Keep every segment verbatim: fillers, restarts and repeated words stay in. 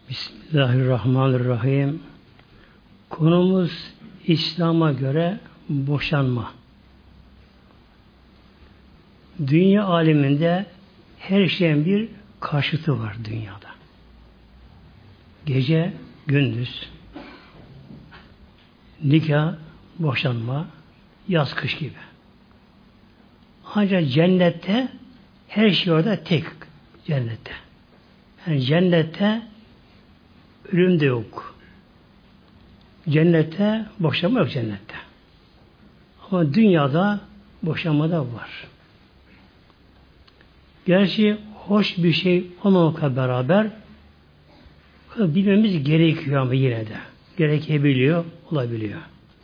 Bismillahirrahmanirrahim. Konumuz İslam'a göre boşanma. Dünya aleminde her şeyin bir karşıtı var dünyada. Gece, gündüz, nikah, boşanma, yaz, kış gibi. Ancak cennette her şey orada tek cennette. Yani cennette ölüm de yok. Cennette boşanma yok cennette. Ama dünyada boşanma da var. Gerçi hoş bir şey olmamakla beraber bilmemiz gerekiyor ama yine de. Gerekebiliyor, olabiliyor.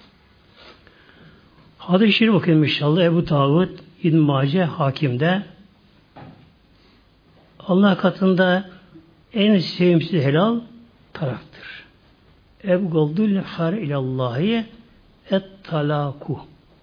Hadis-i Şerif okuyayım inşallah. Ebu Davud İbn Mace Hakim'de Allah katında en sevimsiz helal taraktır. Ebgoldul har ilallahi et talaku.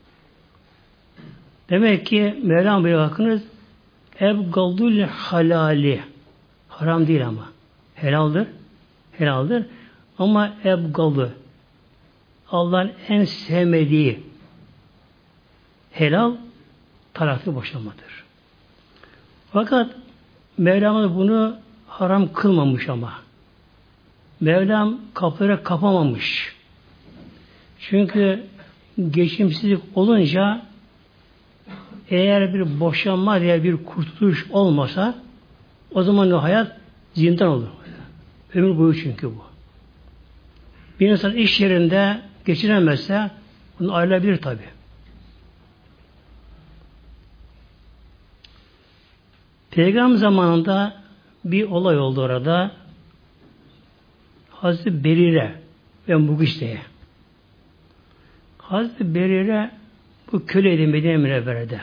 Demek ki Mevlam Bey'e bakınız ebgoldul halali. Haram değil ama. Helaldir. Helaldir. Ama ebgoldu. Allah'ın en sevmediği helal talaklı boşanmadır. Fakat Mevlam bunu haram kılmamış ama. Mevlam kapıları kapamamış. Çünkü geçimsizlik olunca eğer bir boşanma diye bir kurtuluş olmasa o zaman o hayat zindan olur. Ömür boyu çünkü bu. Bir insan iş yerinde geçinemezse bunu ayrılabilir tabi. Peygamber zamanında bir olay oldu orada. Hazreti Berire ve Mugişte'ye. Hazreti Berire bu köleydi Medine Münevvere'de.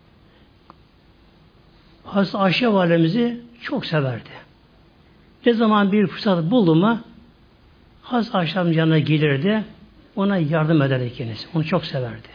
Hazreti Ayşe validemizi çok severdi. Ne zaman bir fırsat buldu mu Hazreti Ayşe'nin yanına gelirdi, ona yardım ederdi kendisi. Onu çok severdi.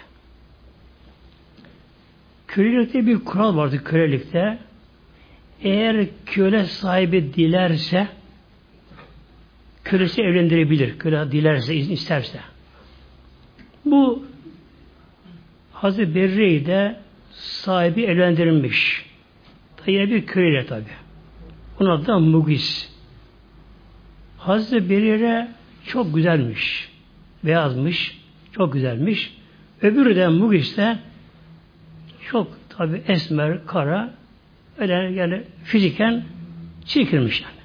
Kölelikte bir kural vardı kölelikte. Eğer köle sahibi dilerse kölesi evlendirebilir. Köle dilerse, izin isterse. Bu Hazreti Berre'yi de sahibi evlendirilmiş. Yine bir köleyle tabi. Onun adı da Mugis. Hazreti Berre çok güzelmiş. Beyazmış. Çok güzelmiş. Öbürü de Mugis de çok tabi esmer, kara, öyle yani fiziken çirkinmiş yani.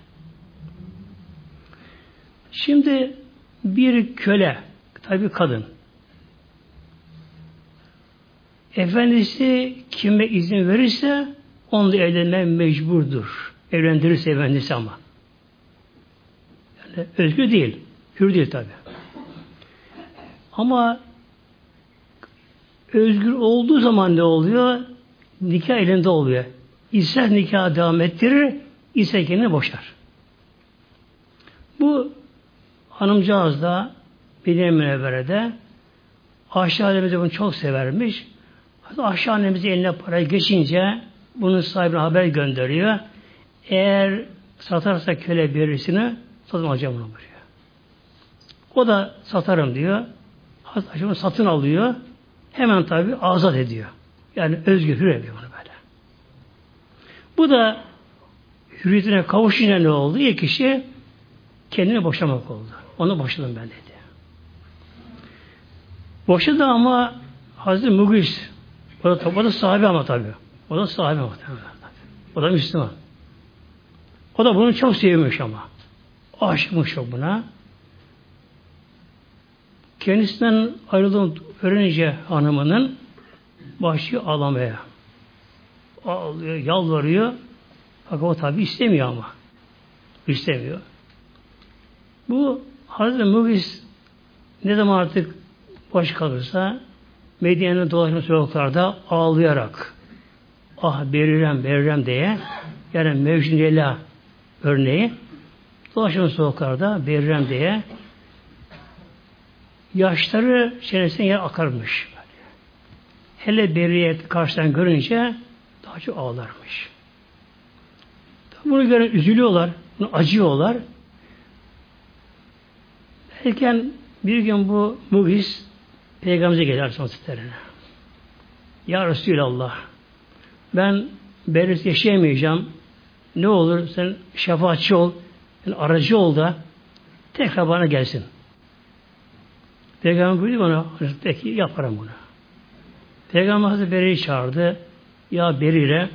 Şimdi bir köle, tabi kadın, efendisi kime izin verirse onunla evlenmeye mecburdur. Evlendirirse efendisi ama. Yani özgür değil, hür değil tabi. Ama özgür olduğu zaman ne oluyor? Nikah elinde oluyor. İster nikahı devam ettirir, ister kendini boşar. Bu hanımcağız da Medine Münevvere'de Ayşe annemizi bunu çok severmiş. Ayşe annemizi eline para geçince bunun sahibine haber gönderiyor. Eğer satarsa köle birisini satın alacağım bunu buraya. O da satarım diyor. Ayşe bunu satın alıyor. Hemen tabi azat ediyor. Yani özgür hür ediyor bunu böyle. Bu da hürriyetine kavuşunca ne oldu? İlk kişi kendini boşamak oldu. Onu boşadım ben dedi. Boşadı ama Hazreti Mugis o da, o da sahibi ama tabi. O da sahibi ama tabi. O da Müslüman. O da bunu çok sevmiş ama. Aşıkmış çok buna. Kendisinden ayrıldığını öğrenince hanımının başlıyor ağlamaya. Ağlıyor, yalvarıyor. Fakat o tabi istemiyor ama. İstemiyor. Bu Hazreti Mugis ne zaman artık boş kalırsa Medine'nin dolaşma sokaklarda ağlayarak ah Berirem Berirem diye yani Mevcun Leyla örneği dolaşma sokaklarda Berirem diye yaşları çenesine yer akarmış. Hele Beriye karşıdan görünce daha çok ağlarmış. Bunu gören üzülüyorlar, bunu acıyorlar. Derken bir gün bu Mughis Peygamberimize gelir Aleyhisselatü Ya Resulallah, ben bereket yaşayamayacağım. Ne olur sen şefaatçi ol, yani aracı ol da tekrar bana gelsin. Peygamber buyurdu bana, peki yaparım bunu. Peygamber Hazreti Beri'yi çağırdı. Ya Berire,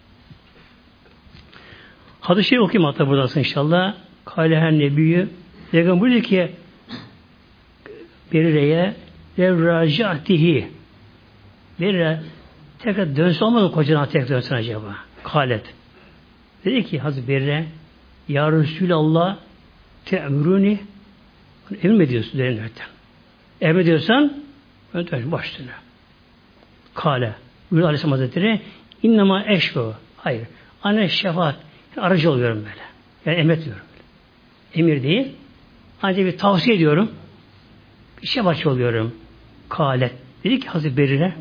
hadis-i şerif okuyayım hatta buradasın inşallah. Kâlehen nebiyyü. Peygamber buyurdu ki Berire'ye levrâcâtihi. Berire tekrar dönse olmadı mı kocana tekrar dönsün acaba? Kâlet. Dedi ki Hazreti Berire Ya Resulallah te'mürûni emrediyorsun derinlerden. Emrediyorsan ben dönüş başlığına. Kale. Buyurdu Aleyhisselam Hazretleri innema eşfe'u. Hayır. Anne şefaat. Aracı oluyorum böyle. Yani emretmiyorum böyle. Emir değil. Ancak bir tavsiye ediyorum. Bir şefaatçi oluyorum. Kale. Dedi ki Hazreti Berire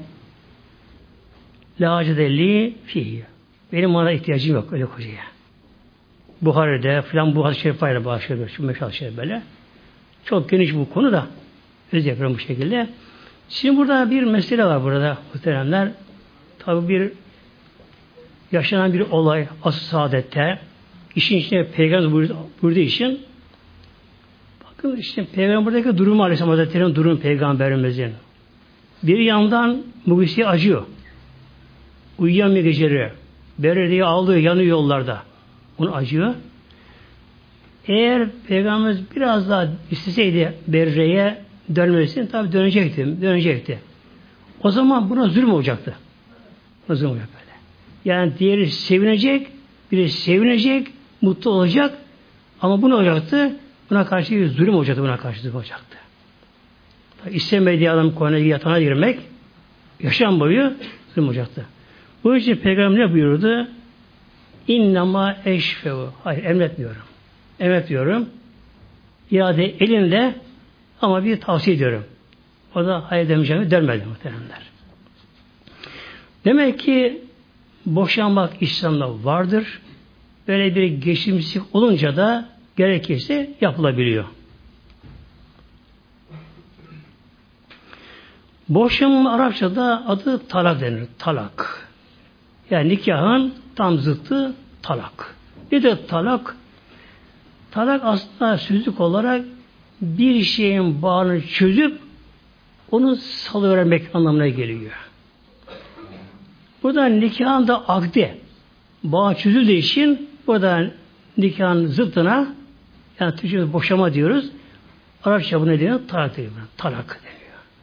la acedelli fihi. Benim ona ihtiyacım yok öyle kocaya. Buhari'de filan bu hadis-i şeriflerle başlıyor. Şu meşhur hadis-i şerif böyle. Çok geniş bu konu da öz yapıyorum bu şekilde. Şimdi burada bir mesele var burada muhteremler. Tabi bir yaşanan bir olay asıl saadette işin içine Peygamber buyurduğu, buyurduğu için bakın işte Peygamber buradaki durumu Aleyhisselam Hazretleri'nin durumu Peygamberimizin. Bir yandan Mughisi acıyor. Uyuyamıyor geceleri. Berediye aldığı yanıyor yollarda. Onu acıyor. Eğer Peygamberimiz biraz daha isteseydi Berre'ye dönmesini tabi dönecekti. Dönecekti. O zaman buna zulüm olacaktı. O zulüm olacak böyle. Yani diğeri sevinecek, biri sevinecek, mutlu olacak ama bu ne olacaktı? Buna karşı bir zulüm olacaktı. Buna karşı zulüm olacaktı. İstemediği adam koyuna yatağına girmek yaşam boyu zulüm olacaktı. Bu için Peygamber ne buyurdu? İnnama eşfe'u. Hayır emretmiyorum. Emretmiyorum. İrade elinde ama bir tavsiye ediyorum. O da hayır demeyeceğimi dönmedi muhteremler. Demek ki boşanmak İslam'da vardır. Böyle bir geçimsizlik olunca da gerekirse yapılabiliyor. Boşanma Arapçada adı talak denir. Talak. Yani nikahın tam zıttı talak. Bir de talak talak aslında sözlük olarak bir şeyin bağını çözüp onu salıvermek anlamına geliyor. Burada nikahın da akdi bağ çözüldüğü için burada nikahın zıttına yani Türkçe'de boşama diyoruz. Arapça bu ne diyor? Talak deniyor. Talak deniyor.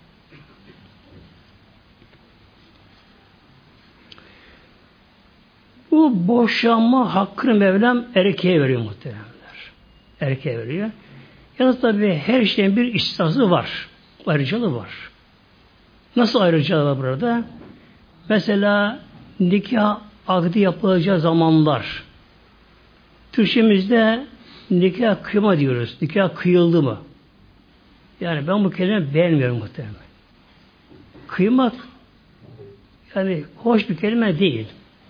Bu boşanma hakkını Mevlam erkeğe veriyor muhteremler. Erkeğe veriyor. Yalnız tabi her şeyin bir istisnası var. Ayrıcalığı var. Nasıl ayrıcalığı var burada? Mesela nikah akdi yapılacağı zamanlar. Türkçemizde nikah kıyma diyoruz. Nikah kıyıldı mı? Yani ben bu kelimeyi beğenmiyorum muhtemelen. Kıymak yani hoş bir kelime değil.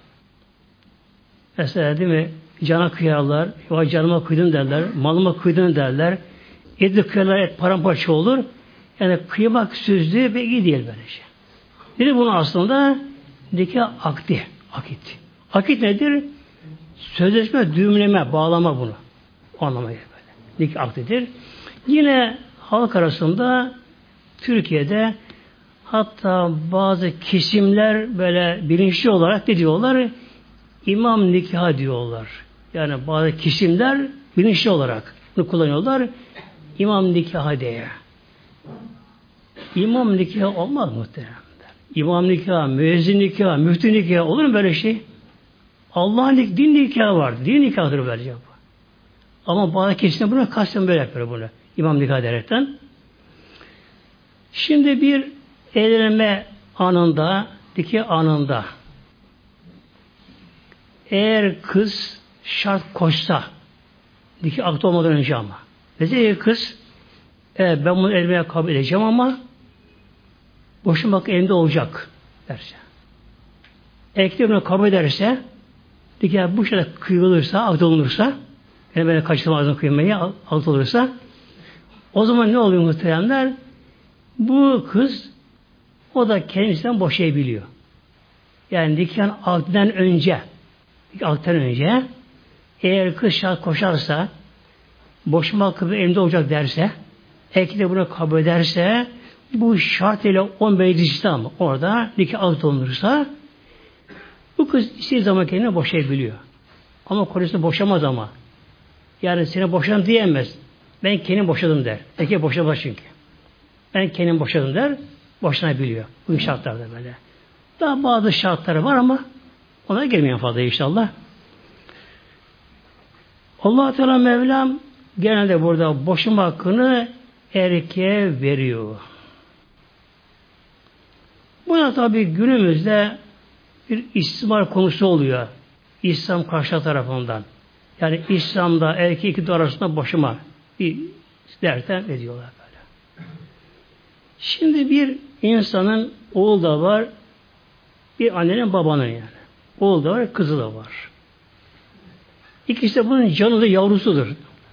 Mesela değil mi? Cana kıyarlar, ya canıma kıydın derler, malıma kıydın derler, eti kıyarlar, et paramparça olur. Yani kıymak sözlüğü ve iyi değil böylece. Bir bunu aslında nikah akdi, akit. Akit nedir? Sözleşme, düğümleme, bağlama bunu. O anlamaya böyle. Nikah akdidir. Yine halk arasında Türkiye'de hatta bazı kesimler böyle bilinçli olarak ne diyorlar? İmam nikahı diyorlar. Yani bazı kesimler bilinçli olarak bunu kullanıyorlar. İmam nikahı diye. İmam nikahı olmaz muhtemelen. İmam nikahı, müezzin nikahı, müftü nikahı olur mu böyle şey? Allah'ın din nikahı var. Din nikahıdır böylece bu. Ama bazı kesimler buna kasten böyle yapıyor bunu. İmam nikahı derekten. Şimdi bir evlenme anında, nikah anında eğer kız şart koşsa nikah akdi olmadan önce ama mesela kız evet, ben bunu evlenmeye kabul edeceğim ama boşanmak elimde olacak derse. Erkek bunu kabul ederse nikah bu şekilde kıyılırsa, akdi olunursa yani böyle kaçırmazdım kıymayı, akdi olursa O zaman ne oluyor muhteremler? Bu kız o da kendisinden boşayabiliyor. Yani nikahın akdinden önce akdinden önce eğer kız şart koşarsa boşama hakkı elimde olacak derse erkek de bunu kabul ederse bu şart ile on mecliste ama orada nikah akdi olunursa bu kız istediği zaman kendine boşayabiliyor. Ama kocasını boşamaz ama. Yani seni boşan diyemez. Ben kendim boşadım der. Erkek boşamaz çünkü. Ben kendim boşadım der. Boşanabiliyor. Bu şartlarda böyle. Daha bazı şartları var ama ona girmeyen fazla inşallah. Allah Teala Mevlam genelde burada boşanma hakkını erkeğe veriyor. Buna tabi günümüzde bir istismar konusu oluyor. İslam karşı tarafından. Yani İslam'da erkek iki arasında boşama bir derken ediyorlar böyle. Şimdi bir insanın oğlu da var, bir annenin babanın yani. Oğlu da var, kızı da var. İkisi de bunun canı da yavrusudur.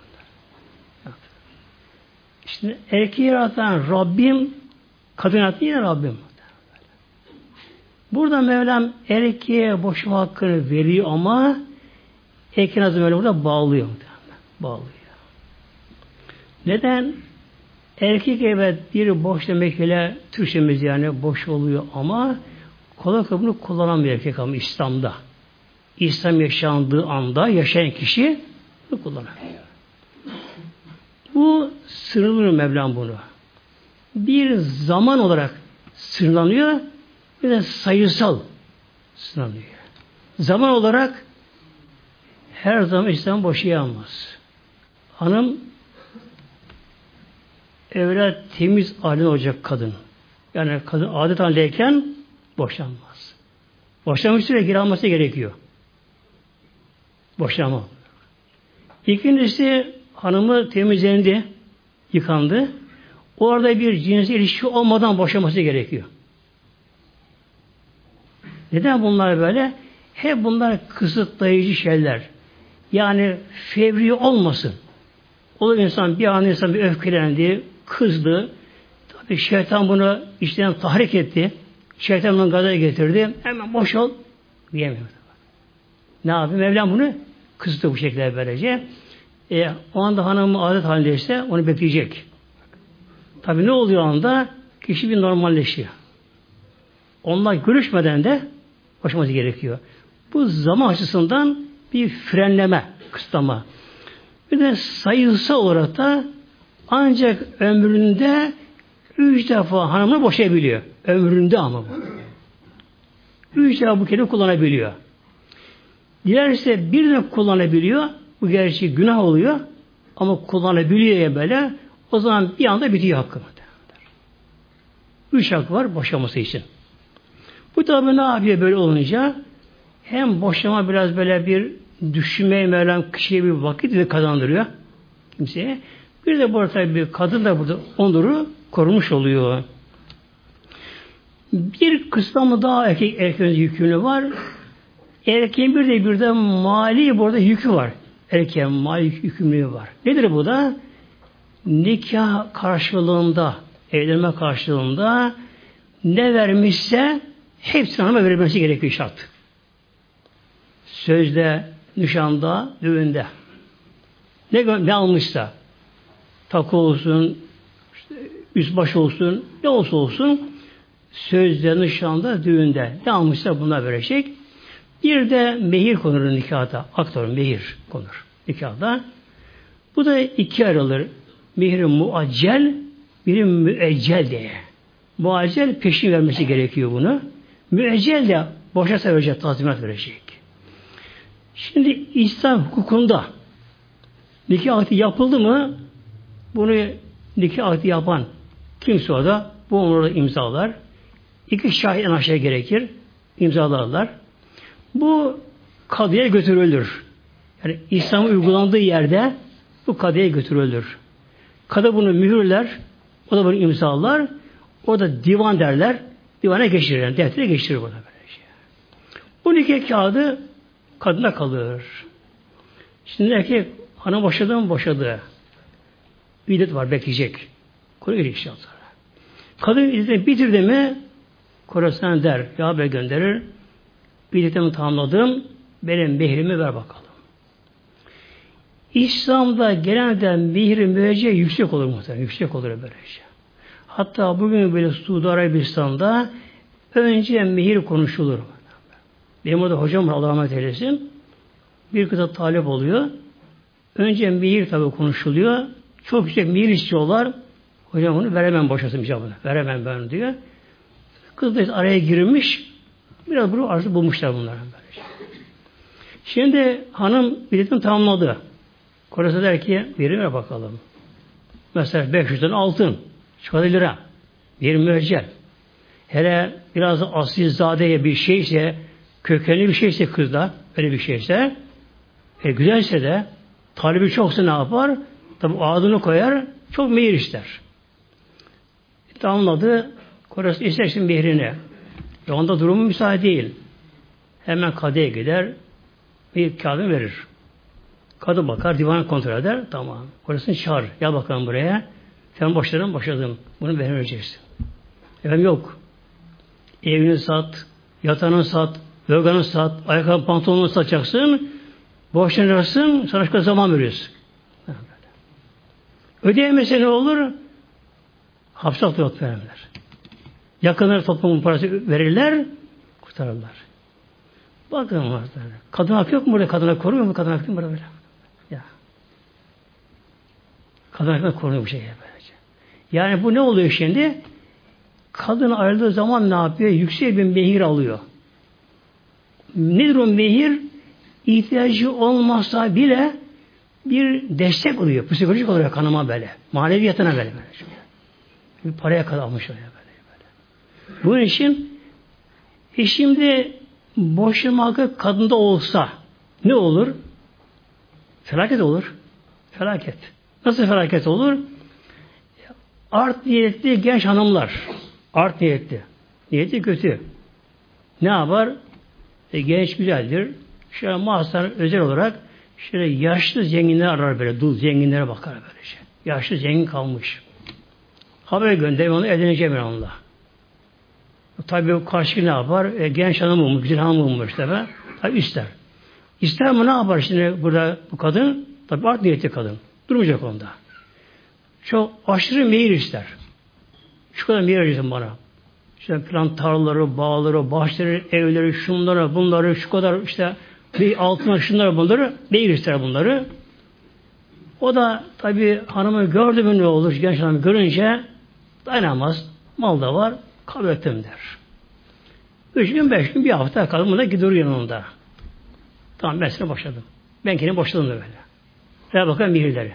Şimdi erkeği yaratan Rabbim, kadın yaratan yine Rabbim. Burada Mevlam erkeğe boşama hakkını veriyor ama erkeğin azı böyle burada bağlıyor. Bağlıyor. Neden? Erkek evet bir boş demek ile Türkçemiz yani boş oluyor ama kolay kolay bunu kullanamıyor erkek ama İslam'da. İslam yaşandığı anda yaşayan kişi bunu kullanamıyor. Bu sınırlıyor Mevlam bunu. Bir zaman olarak sınırlanıyor, bir de sayısal sınırlanıyor. Zaman olarak her zaman İslam boşayamaz. Hanım evlat temiz halinde olacak kadın. Yani kadın adet halindeyken boşanmaz. Boşanmış süre geri alması gerekiyor. Boşanma. İkincisi hanımı temizlendi, yıkandı. Orada bir cinsel ilişki olmadan boşanması gerekiyor. Neden bunlar böyle? Hep bunlar kısıtlayıcı şeyler. Yani fevri olmasın. Olur insan bir an insan bir öfkelendi, kızdı. Tabii şeytan bunu içten tahrik etti. Şeytan onu gaza getirdi. Hemen boş ol diyemiyor. Ne yapayım? Mevlam bunu kısıtlı bu şekilde böylece. E, o anda hanımı adet halindeyse onu bekleyecek. Tabii ne oluyor o anda? Kişi bir normalleşiyor. Onunla görüşmeden de boşaması gerekiyor. Bu zaman açısından bir frenleme, kısıtlama. Bir de sayısal olarak da ancak ömründe üç defa hanımını boşayabiliyor. Ömründe ama bu. Üç defa bu kelime kullanabiliyor. Dilerse bir de kullanabiliyor. Bu gerçi günah oluyor. Ama kullanabiliyor ya böyle. O zaman bir anda bitiyor hakkı. Üç hak var boşaması için. Bu tabi ne yapıyor böyle olunca? Hem boşama biraz böyle bir düşünmeye Mevlam kişiye bir vakit de kazandırıyor kimseye. Bir de burada tabi bir kadın da burada onuru korumuş oluyor. Bir kısmı daha erkek erkeğin yükümlü var. Erkeğin bir de bir de mali burada yükü var. Erkeğin mali yükümlülüğü var. Nedir bu da? Nikah karşılığında, evlenme karşılığında ne vermişse hepsini hanıma verilmesi gerekiyor şart. Sözde, nişanda, düğünde. Ne, ne almışsa takı olsun, işte üst baş olsun, ne olsa olsun sözde, nişanda, düğünde ne almışsa bunlar verecek. Bir de mehir konur nikahda. Aktör mehir konur nikahda. Bu da iki ayrılır. Mehir muaccel, biri müeccel diye. Muaccel peşin vermesi gerekiyor bunu. Müeccel de boşa verecek, tazminat verecek. Şimdi İslam hukukunda nikah akdi yapıldı mı bunu nikah akdi yapan kimse o da bu onurda imzalar. İki şahit en aşağı gerekir. İmzalarlar. Bu kadıya götürülür. Yani İslam uygulandığı yerde bu kadıya götürülür. Kadı bunu mühürler. O da bunu imzalar. O da divan derler. Divana geçirir. Yani deftere geçirir burada böyle şey. Bu nikah kağıdı kadına kalır. Şimdi erkek hanım boşadı mı boşadı. İddet var, bekleyecek. Koruyor inşallah. Kadın iddetini bitirdi mi kocasına der, ya haber gönderir. İddetimi tamamladım, benim mehrimi ver bakalım. İslam'da genelde mihri müeccel yüksek olur muhtemelen. Yüksek olur böylece. Hatta bugün böyle Suudi Arabistan'da önce mihir konuşulur. Benim orada hocam var, Allah rahmet eylesin. Bir kıza talep oluyor. Önce mihir tabi konuşuluyor. Çok yüksek mihir istiyorlar. Hocam bunu veremem, boşasın icabını. Veremem ben diyor. Kız da araya girmiş. Biraz bunu arzu bulmuşlar bunlar. Şimdi hanım biletini tamamladı. Kocası der ki verime bakalım. Mesela beş yüzden altın. Şu kadar lira. Bir müeccel. Hele biraz asilzadeye bir şeyse, kökenli bir şeyse kızda, öyle bir şeyse, e, güzelse de, talebi çoksa ne yapar? Tabi adını koyar, çok mehir ister. İşte anladı, kocası istersin mehrini. E onda durumu müsait değil. Hemen kadıya gider, bir kağıdı verir. Kadı bakar, divanı kontrol eder, tamam. Kocasını çağır, gel bakalım buraya. Sen boşladın, boşadım. Bunu vereceksin. Efendim yok. Evini sat, yatağını sat, yorganı sat, ayakkabı pantolonunu satacaksın, boşanırsın, sana şu kadar zaman veriyorsun. Ödeyemese ne olur? Hapse atıyor verirler. Yakınları toplumun parası verirler, kurtarırlar. Bakın var. Kadın hak yok mu burada? Kadına koruyor mu? Kadın hak yok mu burada böyle? Ya. Kadın hakkında korunuyor bu şey böylece. Yani bu ne oluyor şimdi? Kadın ayrıldığı zaman ne yapıyor? Yüksek bir mehir alıyor. Nedir o mehir? İhtiyacı olmazsa bile bir destek oluyor. Psikolojik olarak kanıma böyle. Maneviyatına böyle. böyle. Bir paraya kadar almış oluyor böyle. böyle. Bunun için e şimdi boşanma hakkı kadında olsa ne olur? Felaket olur. Felaket. Nasıl felaket olur? Art niyetli genç hanımlar. Art niyetli. Niyeti kötü. Ne yapar? E, genç güzeldir. Şöyle mağazalar özel olarak şöyle yaşlı zenginler arar böyle. Dul zenginlere bakar böyle şey. Yaşlı zengin kalmış. Haber gönderir, onu evleneceğim ben onunla. Tabii o karşı ne yapar? E, genç hanım olmuş, güzel hanım olmuş tabi. Tabi ister. İster mi ne yapar şimdi burada bu kadın? Tabi art niyetli kadın. Durmayacak onda. Çok aşırı meyil ister. Şu kadar meyil vereceksin bana. İşte plan tarlaları, bağları, bahçeleri, evleri, şunları, bunları, şu kadar işte bir altına şunları, bunları meyil ister bunları. O da tabi hanımı gördü mü ne olur? Genç hanımı görünce dayanamaz. Mal da var. Kabul ettim der. Üç gün, beş gün, bir hafta kadın da gidiyor yanında. Tamam ben seni boşadım. Ben kendimi boşadım da böyle. Ver bakalım mihirleri.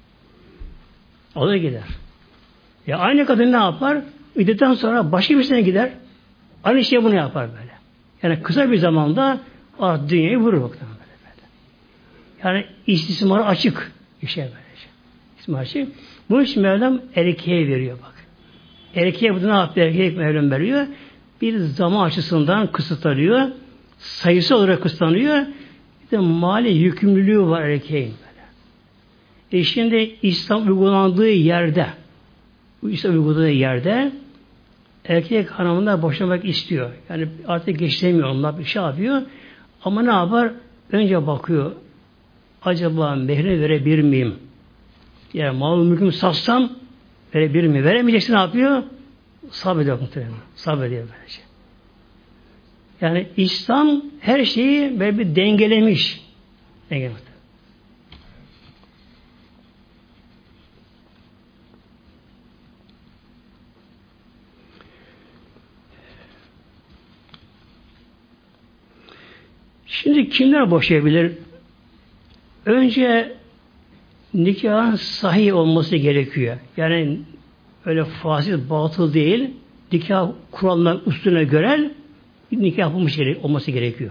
O da gider. Ya aynı kadın ne yapar? İddetten sonra başka birisine gider. Aynı şey bunu yapar böyle. Yani kısa bir zamanda ah, dünyayı vurur bakalım böyle, böyle. Yani istismarı açık. İşe böylece. İstismarı açık. Bu için Mevlam erkeğe veriyor bak. Erkeğe bu ne yapıyor? Erkeğe Mevlam veriyor. Bir zaman açısından kısıtlanıyor. Sayısı olarak kısıtlanıyor. Bir de mali yükümlülüğü var erkeğin. E şimdi İslam uygulandığı yerde, bu İslam uyguladığı yerde erkek hanımından boşanmak istiyor. Yani artık geçiremiyor onlar bir şey yapıyor. Ama ne yapar? Önce bakıyor. Acaba mehrini verebilir miyim? Yani mal mülkümü satsam verebilir miyim? Veremeyeceksin ne yapıyor? Sabrediyor muhtemelen. Sabrediyor böylece. Yani İslam her şeyi böyle bir dengelemiş. Dengelemiş. Şimdi kimler boşayabilir? Önce nikahın sahih olması gerekiyor. Yani öyle fasit, batıl değil, nikah kurallarına, usulüne göre nikah yapılmış olması gerekiyor.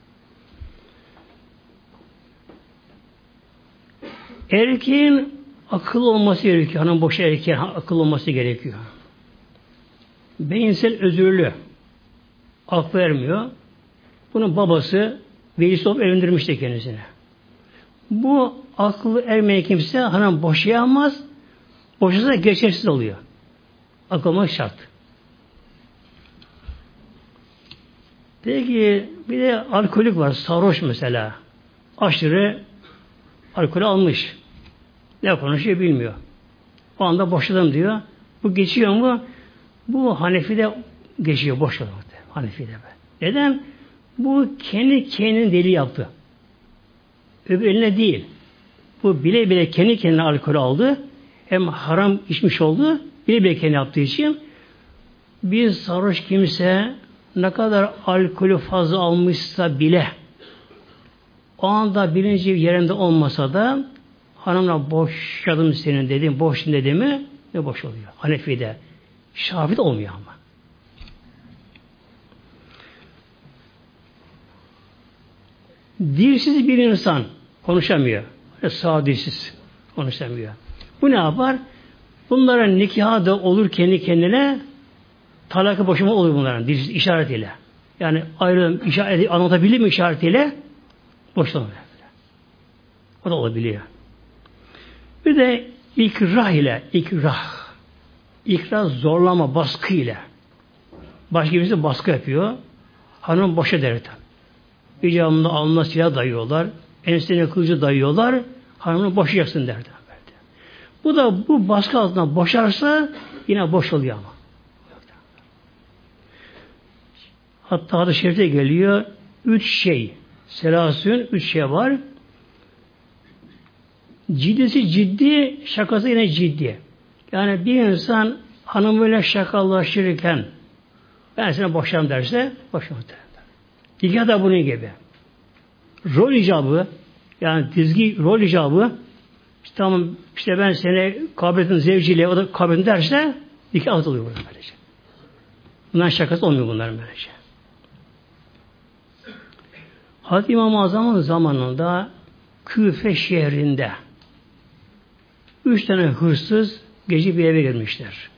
Erkeğin akıl olması gerekiyor. Hanım boşa erkeğin akıl olması gerekiyor. Beyinsel özürlü. Aklı vermiyor. Bunun babası velisi olup evlendirmişti kendisine. Bu aklı ermeyen kimse hanım boşayamaz. Boşasa geçersiz oluyor. Akılma şart. Peki bir de alkolik var. Sarhoş mesela. Aşırı alkol almış. Ne konuşuyor bilmiyor. O anda boşadım diyor. Bu geçiyor mu? Bu Hanefi'de geçiyor. Boşadım. Hanefi'de. Neden? Bu kendi kendini deli yaptı. Öbür eline değil. Bu bile bile kendi kendine alkol aldı. Hem haram içmiş oldu. Bile bile kendi yaptığı için bir sarhoş kimse ne kadar alkolü fazla almışsa bile o anda bilinci yerinde olmasa da hanımla boşadım senin dedim, boşun dediğimi ne boş oluyor. Hanefi'de. Şafi'de olmuyor ama. Dilsiz bir insan konuşamıyor. Sağ dilsiz konuşamıyor. Bu ne yapar? Bunların nikahı da olur kendi kendine talakı boşama olur bunların dilsiz işaretiyle. Yani ayrılım işareti anlatabilir mi işaretiyle? Boşanıyor. O da olabiliyor. Bir de ikrah ile ikrah. İkrah zorlama, baskı ile. Başka birisi baskı yapıyor. Hanım boşa derken. İcabında alnına silah dayıyorlar. Ensesine kılıcı dayıyorlar. Hanımını boşayacaksın derdi. Bu da bu baskı altından boşarsa yine boş oluyor ama. Hatta hadis-i şerifte geliyor. Üç şey. Selasün üç şey var. Ciddisi ciddi, şakası yine ciddi. Yani bir insan hanımıyla şakalaşırken ben seni boşarım derse boşarım der. Nikah da bunun gibi. Rol icabı yani dizgi rol icabı işte tamam işte ben seni kabul ettim zevciyle o da kabul ettim derse nikah atılıyor burada böylece. Bunların şakası olmuyor bunların böylece. Hazreti İmam-ı Azam'ın zamanında Küfe şehrinde üç tane hırsız gece bir eve girmişler.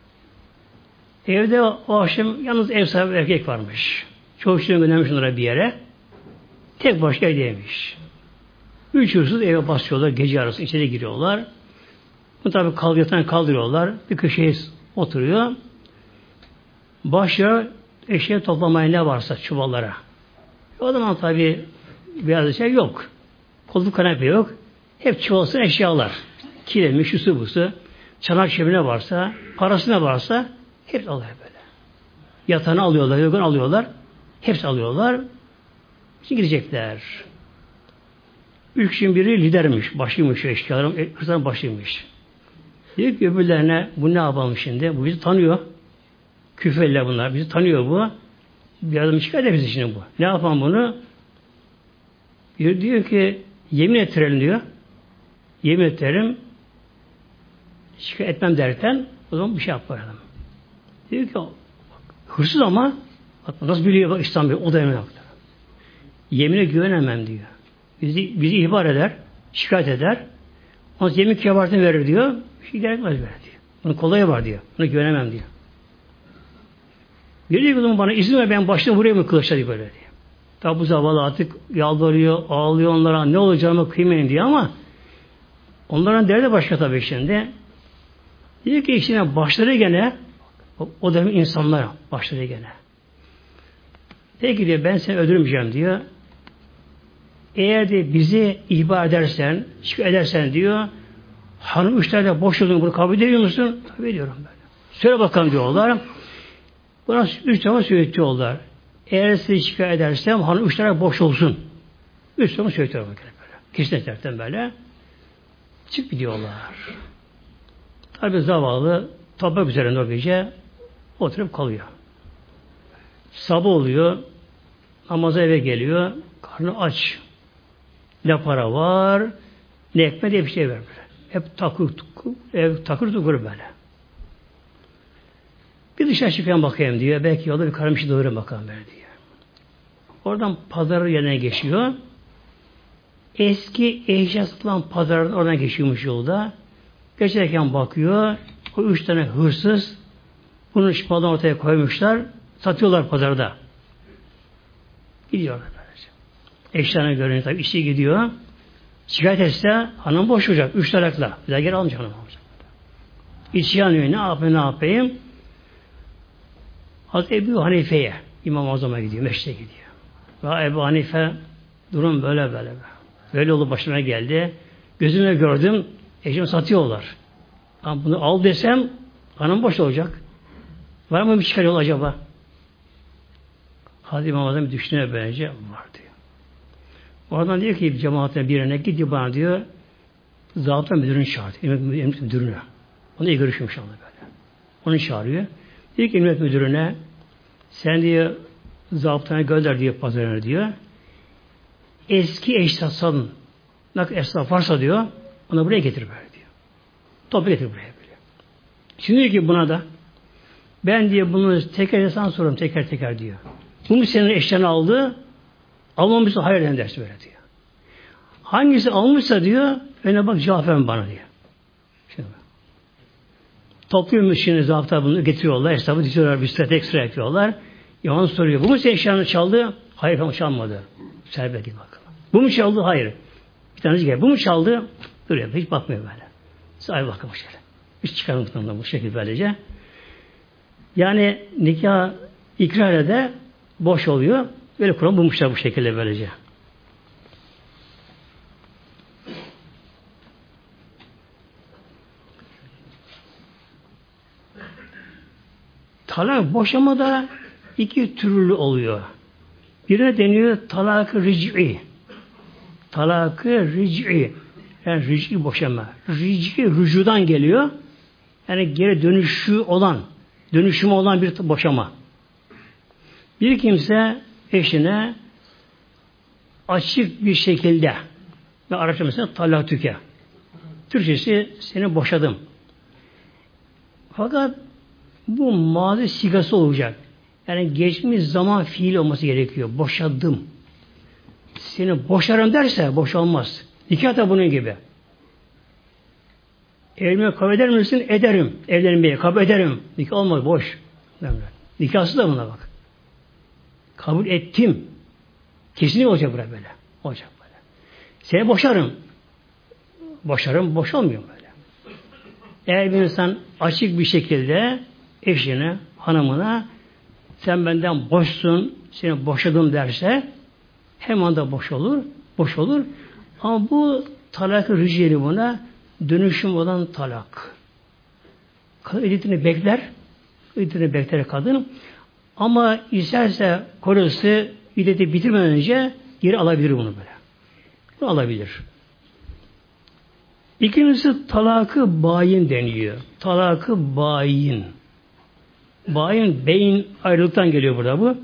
Evde o akşam yalnız ev sahibi erkek varmış. Çocuğunu göndermiş onlara bir yere. Tek başka evdeymiş. Üç hırsız eve basıyorlar. Gece arası içeri giriyorlar. Bu tabi kaldırıyorlar, kaldırıyorlar. Bir köşeye oturuyor. Başlıyor eşeğe toplamaya ne varsa çuvallara. O zaman tabi biraz şey yok. Koltuk kanepe yok. Hep çuvalsın eşyalar. Kiremi, şusu busu, çanak şemine varsa, parası ne varsa hep alıyor böyle. Yatağını alıyorlar, yorgan alıyorlar. Hepsi alıyorlar. Şimdi gidecekler. Üç kişinin biri lidermiş. Başıymış eşkıyaların. Hırsızların başıymış. Diyor ki öbürlerine bu ne yapalım şimdi? Bu bizi tanıyor. Küfeliler bunlar. Bizi tanıyor bu. Bir adam çıkar da bizi şimdi bu. Ne yapalım bunu? Diyor, diyor ki yemin ettirelim diyor. Yemin ettirelim. Şikayet etmem derken o zaman bir şey yaparım. Diyor ki hırsız ama bak, nasıl biliyor bak İslam Bey o da emin yaptı. Yemine güvenemem diyor. Bizi, bizi ihbar eder, şikayet eder. Ondan yemin kefaretini verir diyor. Bir şey gerekmez böyle diyor. Bunun kolayı var diyor. Buna güvenemem diyor. Diyor ki bana izin ver ben baştan buraya mı kılıçla diyor böyle diyor. Tabi bu zavallı artık yalvarıyor, ağlıyor onlara ne olacağımı kıymayın diyor ama onların derdi başka tabii şimdi. Diyor ki içine başları gene o, o dönem insanlar başları gene. Peki diyor ben seni öldürmeyeceğim diyor. Eğer de bizi ihbar edersen, şikayet edersen diyor, hanım üç tane boş olduğunu bunu kabul ediyor musun? Tabii ediyorum böyle. Söyle bakalım diyorlar. Buna üç tane söyletiyorlar. Eğer sizi şikayet edersem hanım üç tane boş olsun. Üç tane söyletiyorlar böyle. Kesin eterten böyle. Çık gidiyorlar. Tabii zavallı toprak üzerinde o gece oturup kalıyor. Sabah oluyor. Namaza eve geliyor. Karnı aç. Ne para var, ne ekmek diye bir şey vermiyor. Hep takır tukur, ev takır tukur böyle. Bir dışarı çıkayım bakayım diyor. Belki yolda bir karım bir şey doyurayım bakalım böyle diyor. Oradan pazar yerine geçiyor. Eski eşya satılan pazardan oradan geçiyormuş yolda. Geçerken bakıyor. O üç tane hırsız bunu şıpadan ortaya koymuşlar. Satıyorlar pazarda. Gidiyorlar. Eşlerini görünüyor tabii. İşe gidiyor. Şikayet etse hanım boş olacak. Üç talakla. Bir daha geri almayacak hanım olacak. İçi yanıyor. Ne yapayım ne yapayım? Hazreti Ebu Hanife'ye İmam-ı Azam'a gidiyor. Meşte gidiyor. Ve Ebu Hanife durum böyle böyle. Böyle olup başıma geldi. Gözümle gördüm. Eşimi satıyorlar. Ama bunu al desem kanım boş olacak. Var mı bir çıkar yol acaba? Hazreti İmam Azam düşünüyor böylece. Var diyor. Oradan diyor ki cemaatine birine gidiyor bana diyor zabıta müdürünü çağırdı. Emniyet müdürünü. Onu iyi görüşmüş anda böyle. Onu çağırıyor. Diyor ki emniyet müdürüne sen diyor zabıtana gönder diyor pazarına diyor. Eski eşsatsan ne kadar esnaf varsa diyor onu buraya getir böyle diyor. Topu getir buraya böyle. Şimdi diyor ki buna da ben diyor bunu teker sana soruyorum teker teker diyor. Bunu senin eşlerini aldı almamışsa hayır eden dersi böyle diyor. Hangisi almışsa diyor öne bak cevap verin bana diyor. Şimdi topluyormuş şimdi zabıta bunu getiriyorlar. Hesabı diziyorlar. Bir sürede ekstra yapıyorlar. Yaman soruyor. Bu mu senin eşyanı çaldı? Hayır ama çalmadı. Serbest git bakalım. Bu mu çaldı? Hayır. Bir tanesi gel. Bu mu çaldı? Duruyor. Hiç bakmıyor böyle. Sahibi bakıyor şöyle. Hiç çıkarım bu şekilde böylece. Yani nikah ikrar de boş oluyor. Böyle Kur'an bulmuşlar bu şekilde böylece. Talak boşama da iki türlü oluyor. Birine deniyor talak-ı ric'i. Talak-ı ric'i. Yani ric'i boşama. Ric'i rücudan geliyor. Yani geri dönüşü olan, dönüşümü olan bir boşama. Bir kimse eşine açık bir şekilde ve Arapça mesela talak tüke. Türkçesi seni boşadım. Fakat bu mazi sigası olacak. Yani geçmiş zaman fiil olması gerekiyor. Boşadım. Seni boşarım derse boşalmaz. Nikah da bunun gibi. Evlenmeyi kabul eder misin? Ederim. Evlenmeyi kabul ederim. Nikah olmaz. Boş. Nikahsız da buna bak. Kabul ettim. Kesinlikle olacak buraya böyle. Olacak böyle. Seni boşarım. Boşarım. Boşalmıyor böyle. Eğer bir insan açık bir şekilde eşine, hanımına sen benden boşsun, seni boşadım derse hemen de boş olur, boş olur. Ama bu talak-ı riciyeli buna dönüşüm olan talak. Kadın iddetini bekler, iddetini bekler kadın. Ama isterse kocası iddeti bitirmeden önce geri alabilir bunu böyle. Bunu alabilir. İkincisi talak-ı bayin deniyor. Talak-ı bayin. Bayin, beyin ayrılıktan geliyor burada bu.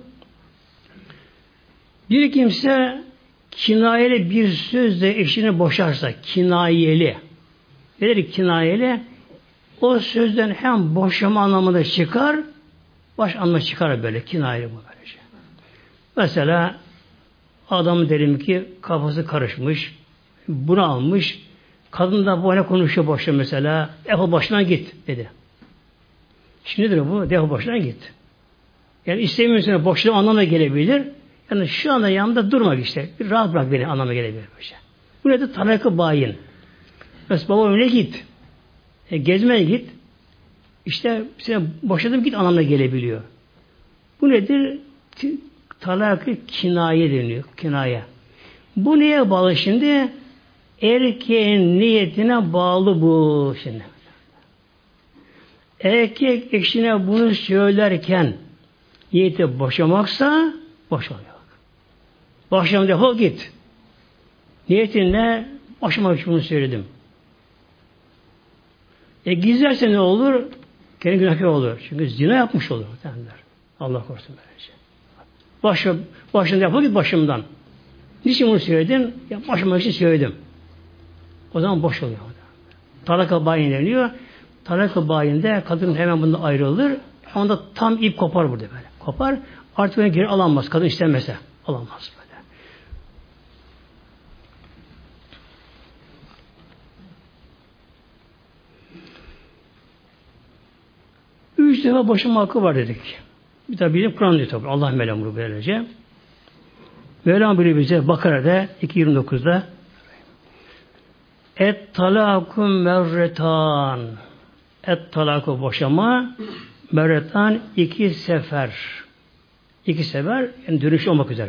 Bir kimse kinayeli bir sözle eşini boşarsa, kinayeli, nedir kinayeli? O sözden hem boşama anlamında çıkar, baş anlamda çıkar böyle, kinayeli bu böylece. Mesela adam derim ki kafası karışmış, bunu almış, kadın da bu ne konuşuyor boşa mesela, defol başına git dedi. Şimdi nedir bu? Defol başına git. Yani istemiyorsun boşluğu anlamına gelebilir. Yani şu anda yanında durmak işte. Bir rahat bırak beni anlamına gelebilir. Böyle. Bu nedir? Talak-ı bayin. Mesela baba öyle git. E, gezmeye git. İşte seni boşadım git anlamına gelebiliyor. Bu nedir? Talak-ı kinaye deniyor. Kinaye. Bu neye bağlı şimdi? Erkeğin niyetine bağlı bu şimdi. Erkek eşine bunu söylerken niyeti boşamaksa boşamıyor. Boşam defol git. Niyetin ne? Boşamak için bunu söyledim. E gizlerse ne olur? Kendi günahkar olur. Çünkü zina yapmış olur. Derler. Allah korusun böylece. Başım, başım defol git başımdan. Niçin bunu söyledin? Ya boşamak için söyledim. O zaman boş oluyor. Talak-ı bayin deniyor. Talak-ı bayinde kadın hemen bundan ayrılır. Onda tam ip kopar burada böyle. Kopar. Artık böyle geri alamaz. Kadın istemese. Alamaz böyle. Üç defa boşanma hakkı var dedik. Bir tabi bilim Kur'an diyor tabi. Allah melamuru böylece. Mevlam bile bize Bakara'da iki yüz yirmi dokuzda Et talakum merretan. et talakı boşama merretan iki sefer. İki sefer yani dönüş olmak üzere.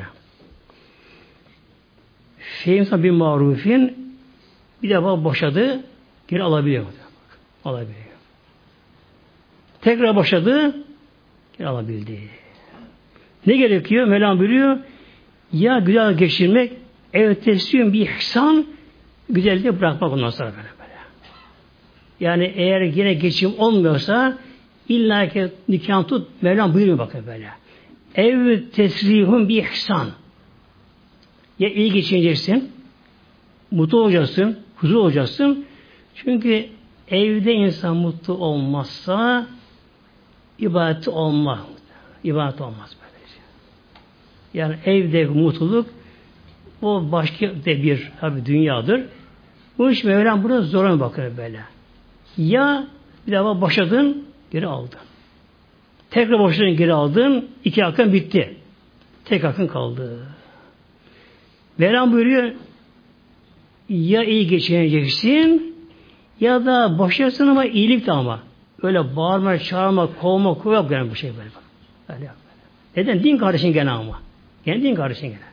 Feyimsa bir marufin bir defa boşadı geri alabiliyor. Alabiliyor. Tekrar boşadı geri alabildi. Ne gerekiyor? Mevlam buyuruyor ya güzel geçirmek evet teslim bir ihsan güzelliği bırakmak ondan sonra böyle böyle. Yani eğer yine geçim olmuyorsa illa ki nikah tut Mevlam buyuruyor bakın böyle. Ev tesrihun bir ihsan. Ya iyi geçineceksin, mutlu olacaksın, huzur olacaksın. Çünkü evde insan mutlu olmazsa ibadet olmaz. İbadet olmaz böylece. Yani evde mutluluk o başka de bir tabi dünyadır. Bu iş Mevlam burada zoruna bakıyor böyle. Ya bir defa boşadın, geri aldın. Tekrar boşadın, geri aldın. İki hakkın bitti. Tek hakkın kaldı. Mevlam buyuruyor ya iyi geçineceksin ya da boşarsın ama iyilik de ama. Öyle bağırma, çağırma, kovma, kovma yok yani bu şey böyle. Öyle yok böyle. Neden? Din kardeşin gene ama. Yani din kardeşin gene.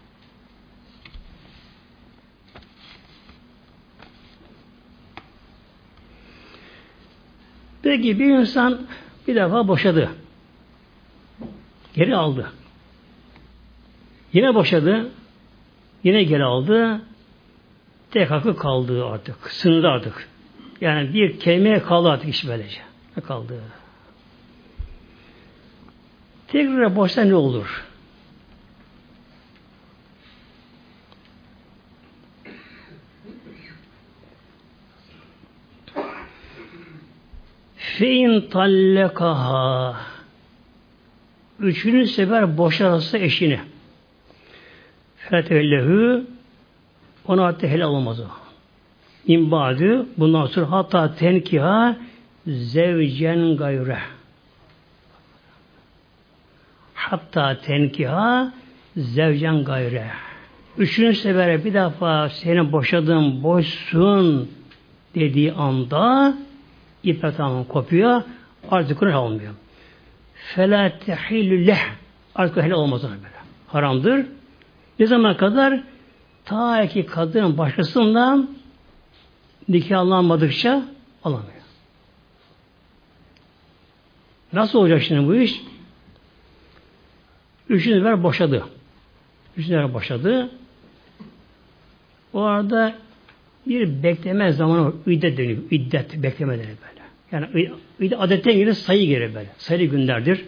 Peki bir insan bir defa boşadı. Geri aldı. Yine boşadı. Yine geri aldı. Tek hakkı kaldı artık. Sınırda artık. Yani bir kelimeye kaldı artık iş böylece. Kaldı. Tekrar boşsa ne olur? Fein tallekaha üçüncü sefer boşarsa eşini fetellehu ona artık helal olmaz o. İmbadü bundan sonra hatta tenkiha zevcen gayre hatta tenkiha zevcen gayre üçüncü sefere bir defa senin boşadığın boşsun dediği anda İpek tamam kopuyor. Artık onu almıyor. فَلَا تَحِلُّ لَهْ Artık helal olmaz ona böyle. Haramdır. Ne zaman kadar? Ta ki kadın başkasından nikahlanmadıkça alamıyor. Nasıl olacak şimdi bu iş? Üçüncü sefer boşadı. Üçüncü sefer boşadı. O arada bir bekleme zamanı var. İddet deniyor. İddet bekleme deniyor böyle. Yani adetten göre sayı gelir böyle. Sayılı günlerdir.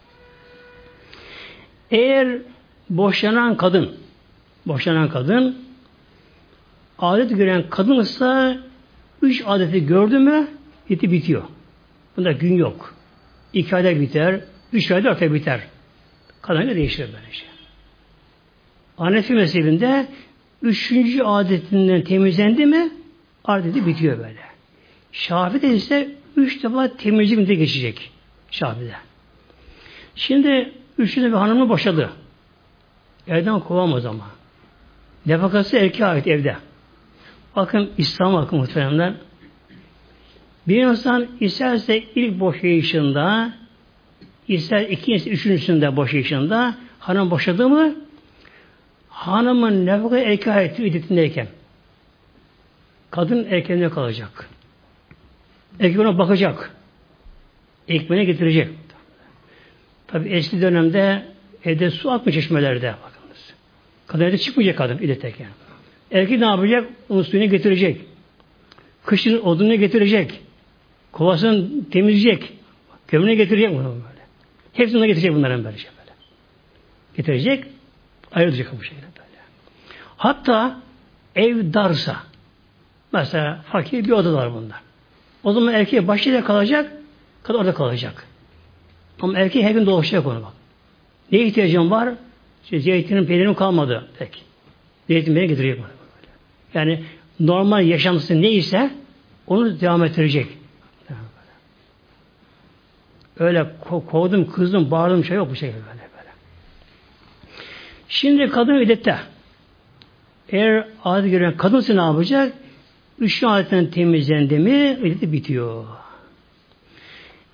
Eğer boşanan kadın boşanan kadın adet gören kadınsa üç adeti gördü mü iti bitiyor. Bunda gün yok. İki ayda biter, üç ayda artık biter. Kadına değişir böyle şey. Hanefi mezhebinde üçüncü adetinden temizlendi mi adeti bitiyor böyle. Şafii'de ise üç defa temizlik de geçecek. Şafii'de. Şimdi üçüncü bir hanımı boşadı. Evden kovamaz ama. Nefakası erkeğe ait evde. Bakın İslam hakkı muhteremler. Bir insan isterse ilk boşayışında ister ikincisi, üçüncüsünde boşayışında hanım boşadı mı hanımın nefakası erkeğe ait iddetindeyken kadın erkeğine kalacak. Erkek ona bakacak. Ekmeğine getirecek. Tabi eski dönemde evde su atmış çeşmelerde bakınız. Kadın evde çıkmayacak kadın iddetteyken. Erkek ne yapacak? Onun suyunu getirecek. Kışın odunu getirecek. Kovasını temizleyecek. Kömürünü getirecek bunu böyle. Hepsini de getirecek bunların böyle şey böyle. Getirecek, ayrılacak bu şekilde böyle. Hatta ev darsa, mesela fakir bir oda var bunlar. O zaman erkeğe başıyla kalacak, kadın orada kalacak. Ama erkeğe her gün dolaşacak onu bak. Ne ihtiyacın var? İşte zeytinin, peynirin kalmadı. Peki. Zeytin beni getirecek bunu. Yani normal yaşantısı neyse onu devam ettirecek. Öyle kovdum, kızdım, bağırdım şey yok bu şekilde böyle böyle. Şimdi kadın iddette. Eğer adet gören kadınsa ne yapacak? Üç adetten temizlendi mi iddeti bitiyor.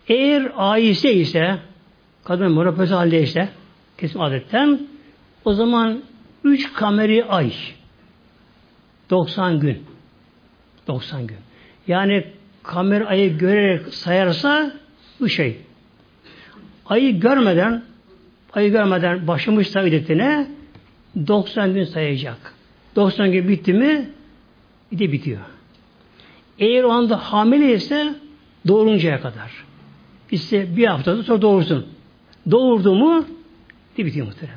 Eğer aise ise, kadın menopoz halde ise, kesin adetten, o zaman üç kameri ay, doksan gün. doksan gün. Yani kamer ayı görerek sayarsa bu şey. Ayı görmeden ayı görmeden başlamışsa idetine doksan gün sayacak. doksan gün bitti mi bir de bitiyor. Eğer o anda hamile ise doğuruncaya kadar. İşte bir haftada sonra doğursun. Doğurdu mu de bitiyor muhtemelen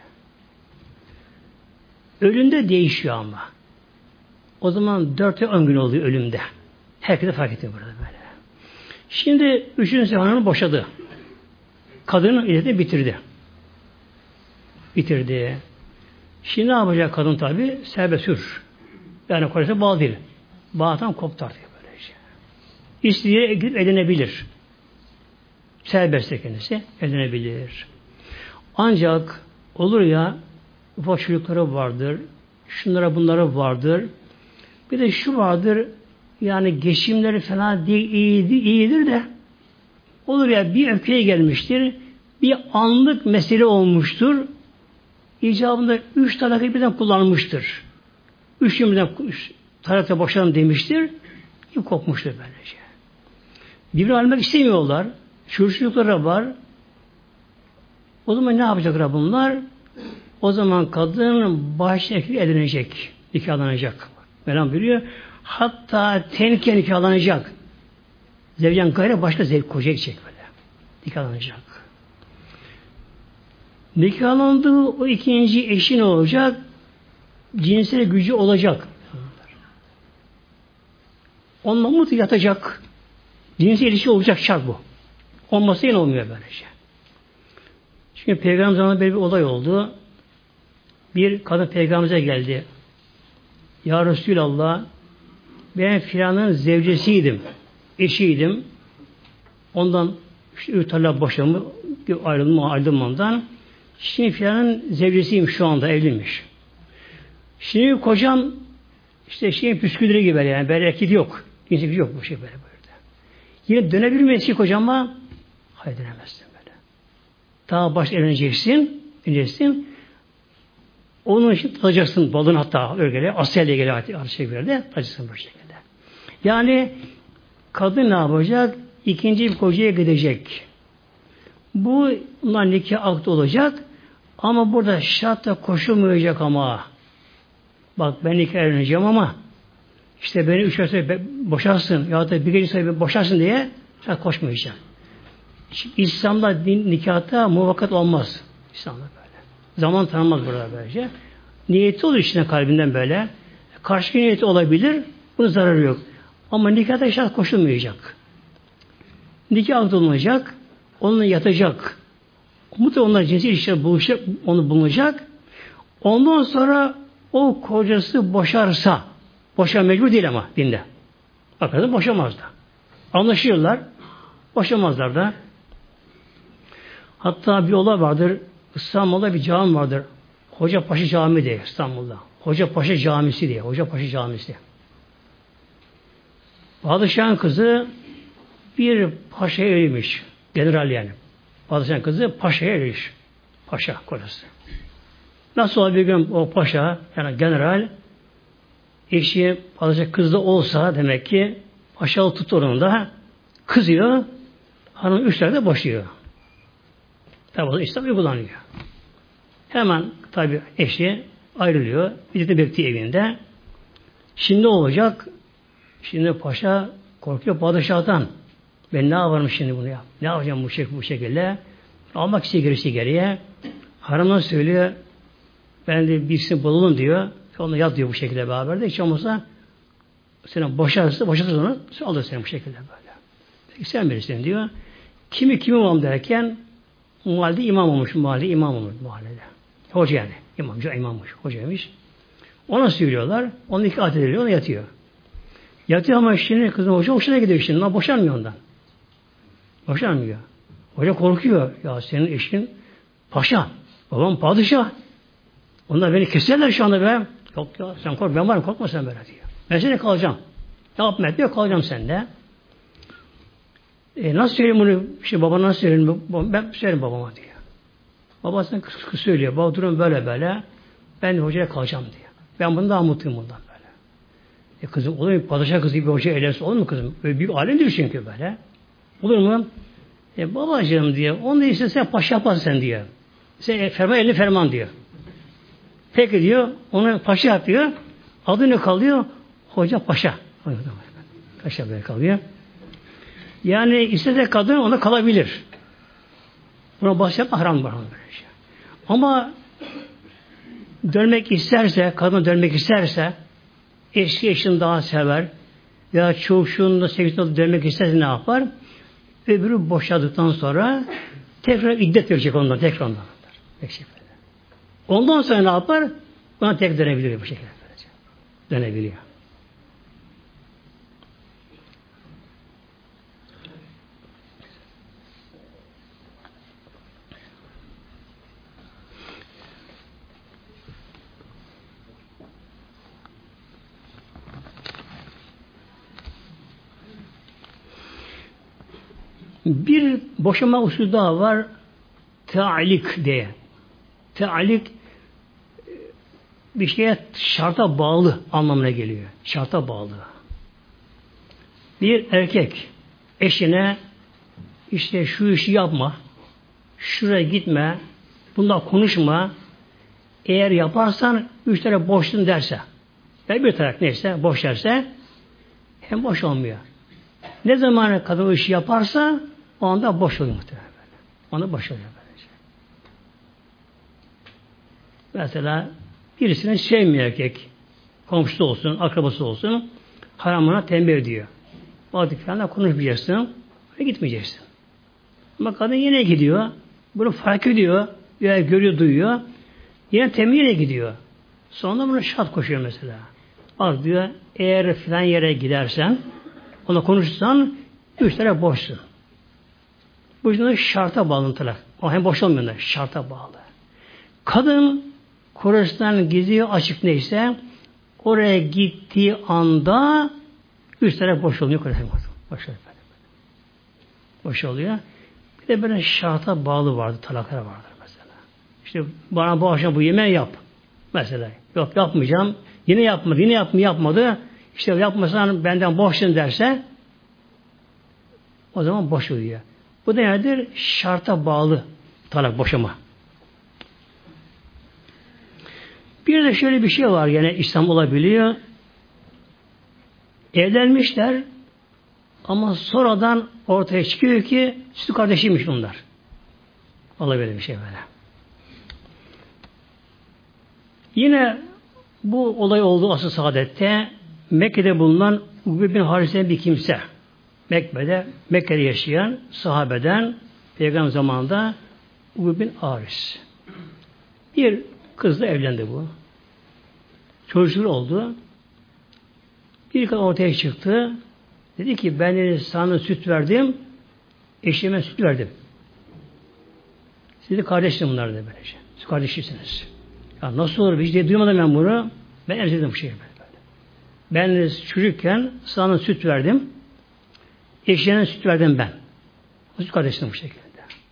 böyle. Ölümde değişiyor ama. O zaman dört ay on gün oluyor ölümde. Herkese fark ediyor burada böyle. Şimdi üçüncü hanımı boşadı. Kadının iddetini bitirdi. Bitirdi. Şimdi ne yapacak kadın tabi? Serbest hür. Yani kolese bağlı değil. Bağdan koptu artık böylece. İstediği gidip edinebilir. Serbest kendisi edinebilir. Ancak olur ya ufak çocukları vardır. Şunlara bunlara vardır. Bir de şu vardır. Yani geçimleri falan değil, iyidir, iyidir de olur ya bir öfkeye gelmiştir. Bir anlık mesele olmuştur. İcabında üç talakayı birden kullanmıştır. Üç gün birden talakta boşanın demiştir. İp kopmuştur böylece. Birbirini almak istemiyorlar. Çocuklara var. O zaman ne yapacaklar bunlar? O zaman kadın başına edinecek. Nikahlanacak. Mevlam buyuruyor. Hatta tenke nikahlanacak. Zevcan gayrı başka zevk koca gidecek böyle. Nikahlanacak. Nikahlandığı o ikinci eşin olacak. Cinsel gücü olacak. Onunla mutlu yatacak. Cinsel ilişki olacak şart bu. Olması yine olmuyor böylece. Çünkü Peygamber zamanında böyle bir olay oldu. Bir kadın Peygamber'e geldi. Ya Resulallah, ben filanın zevcesiydim. Eşiydim. Ondan işte ürterler boşanma, ayrılma, ayrılmamdan. Şimdi filanın zevcesiyim şu anda, evliymiş. Şimdi kocam işte şeyin püskülleri gibi yani, böyle erkek yok. Kimse yok bu şey böyle böyle. Yine dönebilir mi eski kocama? Hayır, dönemezsin böyle. Daha baş evleneceksin, evleneceksin. Onun için tutacaksın balın hatta öyle Asya'yla ilgili artık şekilde tutacaksın bu şekilde. Yani kadın ne yapacak? İkinci bir kocaya gidecek. Bu bunlar nikah akdı olacak ama burada şart da koşulmayacak ama. Bak ben nikah evleneceğim ama işte beni üç ay sonra boşarsın ya da bir gece sonra boşarsın diye şart koşmayacak. İslam'da din, nikahta muvakkat olmaz. İslam'da böyle. Zaman tanımaz burada böylece. Niyeti olur içine kalbinden böyle. Karşı niyeti olabilir. Bunun zararı yok. Ama nikahta şart koşulmayacak. Nikah olunacak. Onunla yatacak. Mutlaka onlar cinsel ilişkiler buluşacak. Onu bulunacak. Ondan sonra o kocası boşarsa boşan mecbur değil ama dinde. Bakın boşamaz da. Anlaşıyorlar. Boşamazlar da. Hatta bir olay vardır. İstanbul'da bir cami vardır. Hocapaşa Camii diye İstanbul'da. Hocapaşa Camisi diye. Hocapaşa Camisi. Padişahın kızı bir paşaya evliymiş. General yani. Padişahın kızı paşaya evliymiş. Paşa kocası. Nasıl oldu bir gün o paşa yani general eşi padişah kızı olsa demek ki paşalı tuttu onun da kızıyor. Hanım üç tane boşuyor. Tabi İslam uygulanıyor. Hemen tabi eşi ayrılıyor. Bir de bekliyor evinde. Şimdi olacak? Şimdi paşa korkuyor padişahtan. Ben ne yaparım şimdi bunu ya? Ne yapacağım bu, şek bu şekilde? Almak istiyor gerisi geriye. Hanımına söylüyor. Ben de birisini bulalım diyor. Onunla yat diyor bu şekilde beraber de. Hiç olmazsa seni boşarsa, boşarsa onu alır seni bu şekilde böyle. Peki sen bilirsin diyor. Kimi kimi imam derken mahallede imam olmuş. Mahallede imam olmuş mahallede. Hoca yani. İmamcı imammış. Hocaymış. Ona söylüyorlar. Onu iki adet ediliyor. Ona yatıyor. Yatıyor ama şimdi kızın hoca hoşuna gidiyor şimdi. Ama boşanmıyor ondan. Boşanmıyor. Hoca korkuyor. Ya senin eşin paşa. Babam padişah. Onlar beni keserler şu anda be. Yok ya sen kork. Ben varım. Korkma sen böyle diyor. Ben seni kalacağım. Ne yapma diyor. Kalacağım sende. E, nasıl söyleyeyim bunu? İşte baba nasıl söyleyeyim? Ben söyleyeyim babama diyor. Babasına kıs kıs söylüyor. Baba durum böyle böyle. Ben de hocaya kalacağım diyor. Ben bundan daha mutluyum bundan böyle. E kızım olur mu? Padişah kızı gibi hoca eğlensin olur mu kızım? Böyle bir alemdir çünkü böyle. Olur mu? E babacığım diyor. Onu da işte sen paşa yaparsın sen diyor. Sen e, ferman elini ferman diyor. Peki diyor. Onu paşa yapıyor. Adı ne kalıyor? Hoca paşa. Paşa böyle kalıyor. Yani istese kadın ona kalabilir. Buna bahsetmek haram var. Ama dönmek isterse, kadın dönmek isterse eski eşini daha sever veya çocuğunun sevgisine dönmek isterse ne yapar? Öbürü boşadıktan sonra tekrar iddet verecek ondan, tekrar ondan. Ondan sonra ne yapar? Buna tek dönebiliyor bu şekilde. Dönebiliyor. Bir boşama usulü daha var. Tealik diye. Tealik bir şeye şarta bağlı anlamına geliyor. Şarta bağlı. Bir erkek eşine işte şu işi yapma, şuraya gitme, bundan konuşma, eğer yaparsan üç tane boşsun derse, ve bir taraf neyse boş derse hem boş olmuyor. Ne zaman kadın o işi yaparsa o anda boş oluyor muhtemelen. Onu boş oluyor böylece. Mesela birisinin sevmiyor erkek. Komşusu olsun, akrabası olsun. Haramına tembih ediyor. Vakti falan konuşmayacaksın. Ve gitmeyeceksin. Ama kadın yine gidiyor. Bunu fark ediyor. Veya görüyor, duyuyor. Yine tembih yine gidiyor. Sonra bunu şart koşuyor mesela. Bak diyor, eğer filan yere gidersen, ona konuşursan, üç tane boşsun. Bu yüzden şarta bağlantılar. O hem boş olmuyorlar. Şarta bağlı. Kadın Kore'sinden geziyor açık neyse oraya gittiği anda üç tane boş oluyor. Boş oluyor. Boş oluyor. Bir de böyle şarta bağlı vardı. Talaklar vardır mesela. İşte bana bu akşam bu yemeği yap. Mesela. Yok yapmayacağım. Yine yapmadı. Yine yapma, yapmadı. İşte yapmasan benden boşsun derse o zaman boş oluyor. Bu da nedir? Şarta bağlı talak, boşama. Bir de şöyle bir şey var gene İslam olabiliyor. Evlenmişler ama sonradan ortaya çıkıyor ki sütü kardeşiymiş bunlar. Olabilir bir şey böyle. Yine bu olay olduğu asıl saadette Mekke'de bulunan Ubbe bin Haris'ten bir kimse. Mekke'de, Mekke'de yaşayan sahabeden Peygamber zamanında Ubbe bin Haris. Bir kızla evlendi bu. Çocukları oldu. Bir kadın ortaya çıktı. Dedi ki ben de sana süt verdim. Eşime süt verdim. Siz de kardeşsiniz bunlar da böylece. Siz kardeşisiniz. Ya nasıl olur? Hiç de duymadım ben bunu. Ben emzirdim bu şeyi. Ben de çocukken sana süt verdim. Eşine süt verdim ben. O süt kardeşim bu şekilde.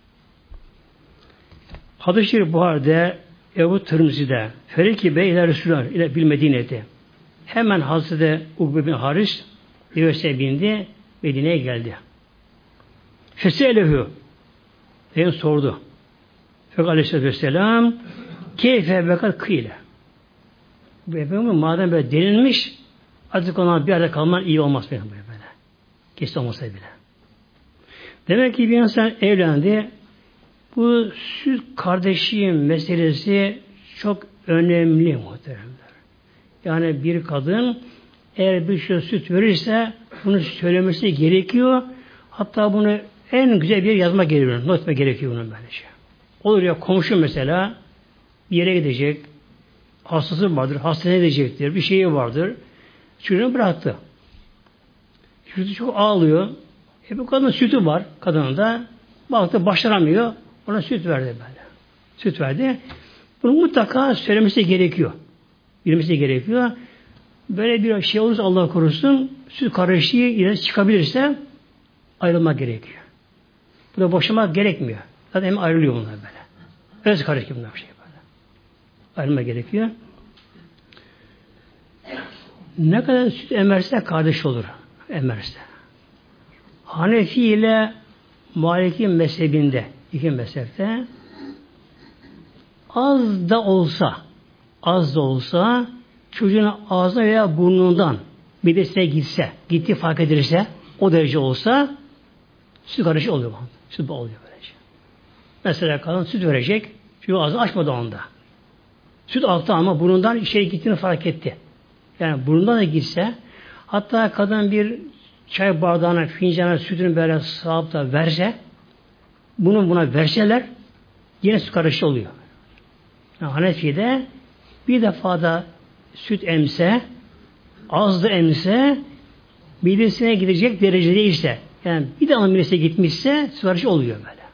Hadis-i Şerif Buhari'de, Ebu Tirmizi'de, Feriki Bey ile Resulullah ile bil Medine'de. Hemen Hazreti Ukbe bin Haris devesine bindi, Medine'ye geldi. Feselehu diye sordu. Fakat Aleyhisselatü Vesselam keyfe bekat kıyle. Bu efendim madem böyle denilmiş artık ona bir arada kalman iyi olmaz böyle böyle. Kesin olmasa bile. Demek ki bir insan evlendi. Bu süt kardeşliğin meselesi çok önemli muhteremler. Yani bir kadın eğer bir şey süt verirse bunu söylemesi gerekiyor. Hatta bunu en güzel bir yazma gerekiyor. Not etme gerekiyor bunun böylece. Olur ya komşu mesela bir yere gidecek. Hastası vardır. Hastaneye gidecektir. Bir şeyi vardır. Çocuğunu bıraktı. Çocuğu çok ağlıyor. E bu kadının sütü var. Kadının da baktı başaramıyor. Ona süt verdi böyle. Süt verdi. Bunu mutlaka söylemesi gerekiyor. Bilmesi gerekiyor. Böyle bir şey olursa Allah korusun süt karışığı yine çıkabilirse ayrılmak gerekiyor. Bu da boşamak gerekmiyor. Zaten hem ayrılıyor bunlar böyle. Öz karışık bunlar bir şey böyle. Ayrılmak gerekiyor. Ne kadar süt emerse kardeş olur. Emerse. Hanefi ile Maliki mezhebinde, iki mezhepte az da olsa az da olsa çocuğun ağzına veya burnundan midesine gitse, gitti fark edilirse o derece olsa süt karışı oluyor. Süt oluyor böylece. Mesela kadın süt verecek, çocuğu ağzını açmadı onda. Süt altta ama burnundan içeri gittiğini fark etti. Yani burnundan da gitse, hatta kadın bir çay bardağına, fincana sütünü böyle sağıp da verse, bunu buna verseler, yine süt karışı oluyor. Yani Hanefi'de bir defa da süt emse, az da emse, midesine gidecek derece değilse, yani bir damla midesine gitmişse, süt karışı oluyor böyle.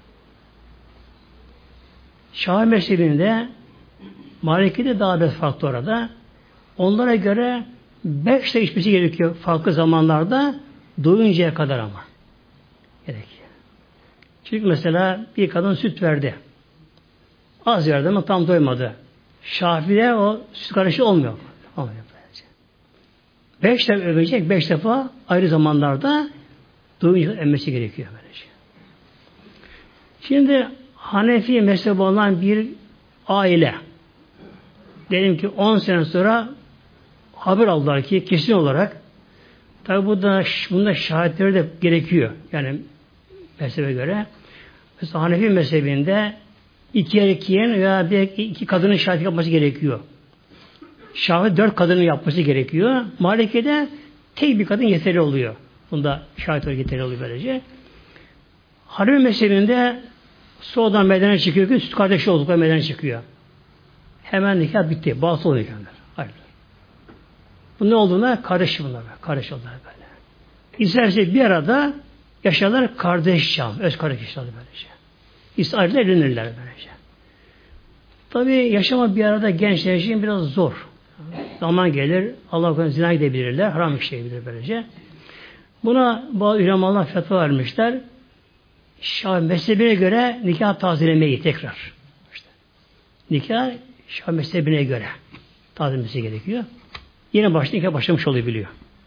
Şafii mezhebinde, Maliki'de daha bir farklı orada. Onlara göre beş de içmesi gerekiyor farklı zamanlarda, doyuncaya kadar ama. Gerekiyor. Çünkü mesela bir kadın süt verdi. Az verdi ama tam doymadı. Şafii'de o süt karışı olmuyor. Olmuyor böylece. Beş defa övecek, beş defa ayrı zamanlarda doyunca emmesi gerekiyor böylece. Şimdi Hanefi mezhebi olan bir aile, diyelim ki on sene sonra haber aldılar ki kesin olarak, tabi burada bunda şahitleri de gerekiyor. Yani mezhebe göre. Mesela Hanefi mezhebinde iki erkeğin veya bir iki kadının şahit yapması gerekiyor. Şahit dört kadının yapması gerekiyor. Maliki'de tek bir kadın yeterli oluyor. Bunda şahit olarak yeterli oluyor böylece. Hanefi mezhebinde sonradan meydana çıkıyor ki süt kardeşi oldukları meydana çıkıyor. Hemen nikah bitti. Batıl oluyor. Hayır. Bu ne olduğuna kardeş bunlar. Kardeş oldular böyle. İsterse bir arada yaşarlar kardeş can. Öz kardeş yaşarlar böylece. İster ayrıca evlenirler böylece. Tabi yaşama bir arada gençler için biraz zor. Zaman gelir. Allah korusun zina gidebilirler. Haram işleyebilir böylece. Buna bazı ulemalar fetva vermişler. Şafii mezhebine göre nikah tazelemeyi tekrar. İşte. Nikah Şafii mezhebine göre tazelemesi gerekiyor. Yine başta nikah başlamış olabiliyor.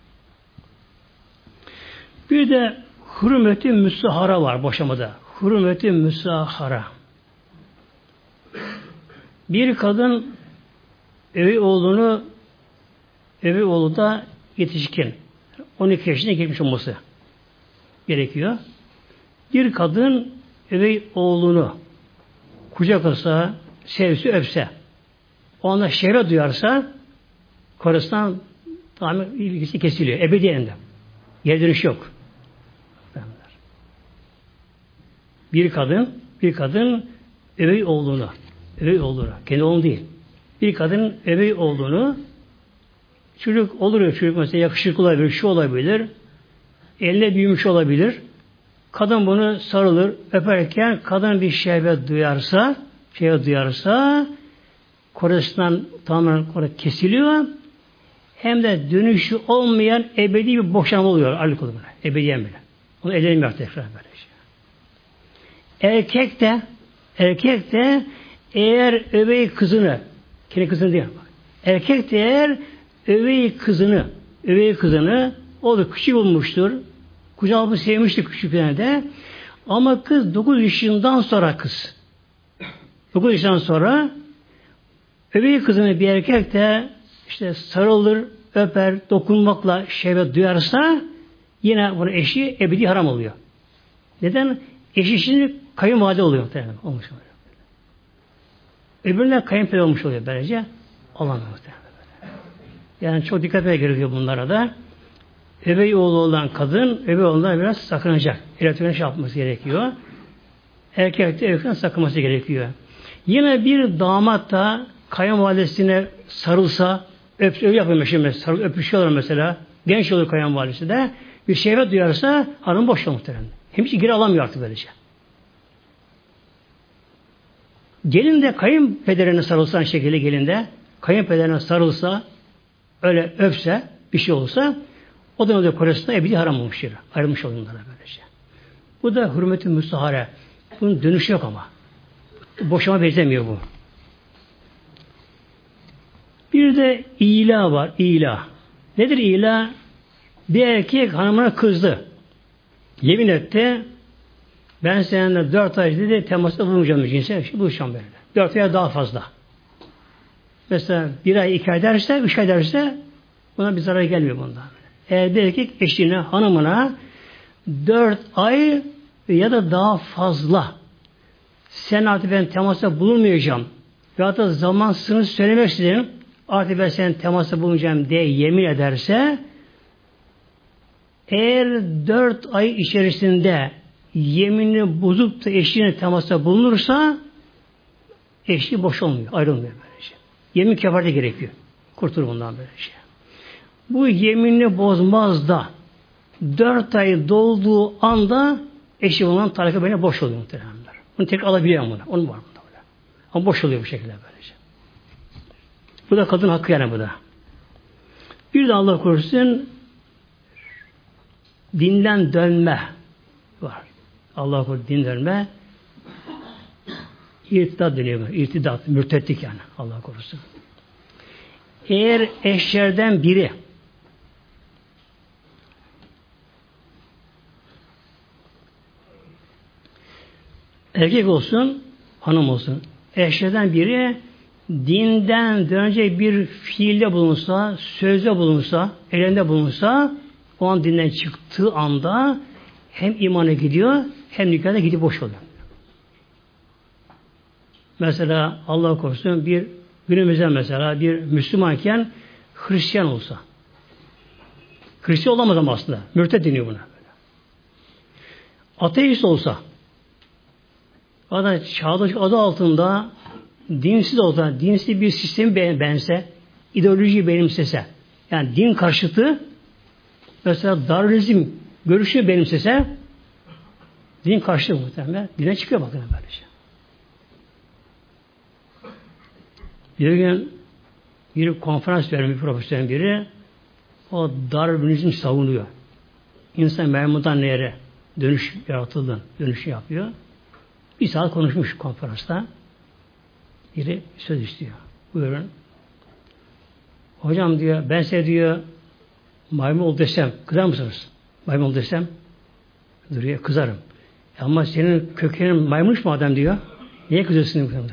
Bir de hürmet-i müsahara var boşamada. Hürmet-i müsahara. Bir kadın üvey oğlunu üvey oğlu da yetişkin. on iki yaşına geçmiş olması gerekiyor. Bir kadın üvey oğlunu kucak alsa, sevse, öpse, ona şehvet duyarsa karısından tamamen ilgisi kesiliyor. Ebediyen de. Geri dönüş yok. Bir kadın, bir kadın üvey oğlunu, üvey oğlunu, kendi oğlunu değil. Bir kadın üvey oğlunu, çocuk olur ya, çocuk mesela yakışıklı olabilir, şu olabilir, eline büyümüş olabilir. Kadın bunu sarılır, öperken kadın bir şehvet duyarsa, şehvet duyarsa, karısından tamamen kesiliyor. Hem de dönüşü olmayan ebedi bir boşanma oluyor. Aylık olur buna. Ebediyen bile. Onu edilmiyor tekrar böyle şey. Erkek de erkek de eğer övey kızını kendi kızını değil. Erkek de eğer övey kızını övey kızını o da küçük olmuştur. Kucağımı sevmişti küçükken de. Ama kız dokuz yaşından sonra kız. dokuz yaşından sonra övey kızını bir erkek de işte sarılır, öper, dokunmakla şehvet duyarsa yine bunun eşi ebedi haram oluyor. Neden? Eşi şimdi kayınvalide oluyor. Olmuş oluyor. Öbürüne kayınpeder olmuş oluyor böylece. Olamıyor. Yani çok dikkat etmeye gerekiyor bunlara da. Üvey oğlu olan kadın, üvey oğlundan biraz sakınacak. Elektronik şey yapması gerekiyor. Erkek de erkekten sakınması gerekiyor. Yine bir damat da kayınvalidesine sarılsa, öp, öyle yapıyor şimdi, sarıl, öpüşüyorlar mesela. Genç olur kayınvalidesi de. Bir şehvet duyarsa hanım boşluyor muhtemelen. Hem hiç geri alamıyor artık böylece. Gelin de kayınpederine sarılsa şekilde gelin de kayınpederine sarılsa öyle öpse bir şey olsa o da oluyor karısına ebedi haram olmuş yeri. Ayrılmış oluyorlar böylece. Bu da hürmet-i müstahare. Bunun dönüşü yok ama. Boşama benzemiyor bu. Bir de ila var. İla. Nedir ila? Bir erkek hanımına kızdı. Yemin etti. Ben seninle dört ay dedi temasta bulunacağım. Cinsel şey buluşacağım böyle. Dört ay daha fazla. Mesela bir ay, iki ay derse, üç ay derse buna bir zarar gelmiyor bundan. Eğer bir erkek eşine, hanımına dört ay ya da daha fazla sen artık ben temasta bulunmayacağım ve hatta zaman sınırı söylemek istedim artık ben senin temasta bulunacağım diye yemin ederse eğer dört ay içerisinde yeminini bozup da eşine temasta bulunursa eşi boş olmuyor, ayrılmıyor böylece. Yemin kefarete gerekiyor. Kurtulur bundan böylece. Bu yeminini bozmaz da dört ay dolduğu anda eşi bulunan talaka böyle boş oluyor muhtemelen. Bunu tek alabiliyor bunu. Onun var bunda böyle. Ama boş oluyor bu şekilde böylece. Bu da kadın hakkı yani bu da. Bir de Allah korusun dinden dönme var. Allah korusun din dönme irtidat deniyor. İrtidat, mürtetlik yani. Allah korusun. Eğer eşlerden biri erkek olsun, hanım olsun. Eşlerden biri dinden dönecek bir fiilde bulunsa, sözde bulunsa, elinde bulunsa, o an dinden çıktığı anda hem imana gidiyor, hem nikahda gidip boş oluyor. Mesela Allah korusun bir günümüzde mesela bir Müslümanken Hristiyan olsa. Hristiyan olamaz ama aslında. Mürted deniyor buna. Ateist olsa, o da çağdaş adı altında dinsiz olsa, dinsiz bir sistemi bense, ideolojiyi benimsese, yani din karşıtı, mesela Darwinizm görüşü benimsese, din karşıtı muhtemelen, dine çıkıyor bakın böylece. Bir gün bir konferans vermiş bir profesörün biri, o Darwinizm savunuyor. İnsan maymundan nehre dönüş yaratıldı, dönüşü yapıyor. Bir saat konuşmuş konferansta. Biri söz istiyor. Buyurun. Hocam diyor, ben size diyor maymun ol desem, kızar mısınız? Maymun ol desem, duruyor, kızarım. Ama senin kökenin maymunmuş mu adam diyor. Niye kızıyorsun? Böyle.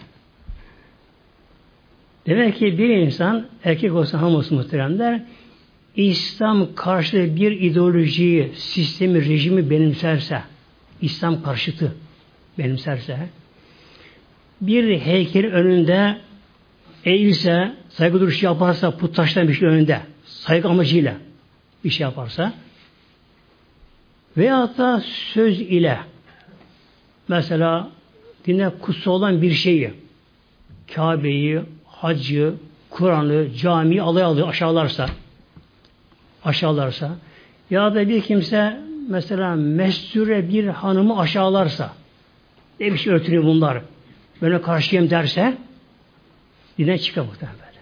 Demek ki bir insan, erkek olsa hanım olsun muhteremler, İslam karşıtı bir ideolojiyi, sistemi, rejimi benimserse, İslam karşıtı benimserse, bir heykelin önünde eğilse, saygı duruşu yaparsa, puttaştan bir şey önünde, saygı amacıyla bir şey yaparsa, veyahut da söz ile, mesela dine kutsal olan bir şeyi, Kabe'yi, Hacı, Kur'an'ı, camiyi alay alıyor, aşağılarsa, aşağılarsa, ya da bir kimse mesela mesture bir hanımı aşağılarsa, ne bir şey örtünüyor bunlar, böyle karşıyım derse, dine çıkar muhtemelen böyle.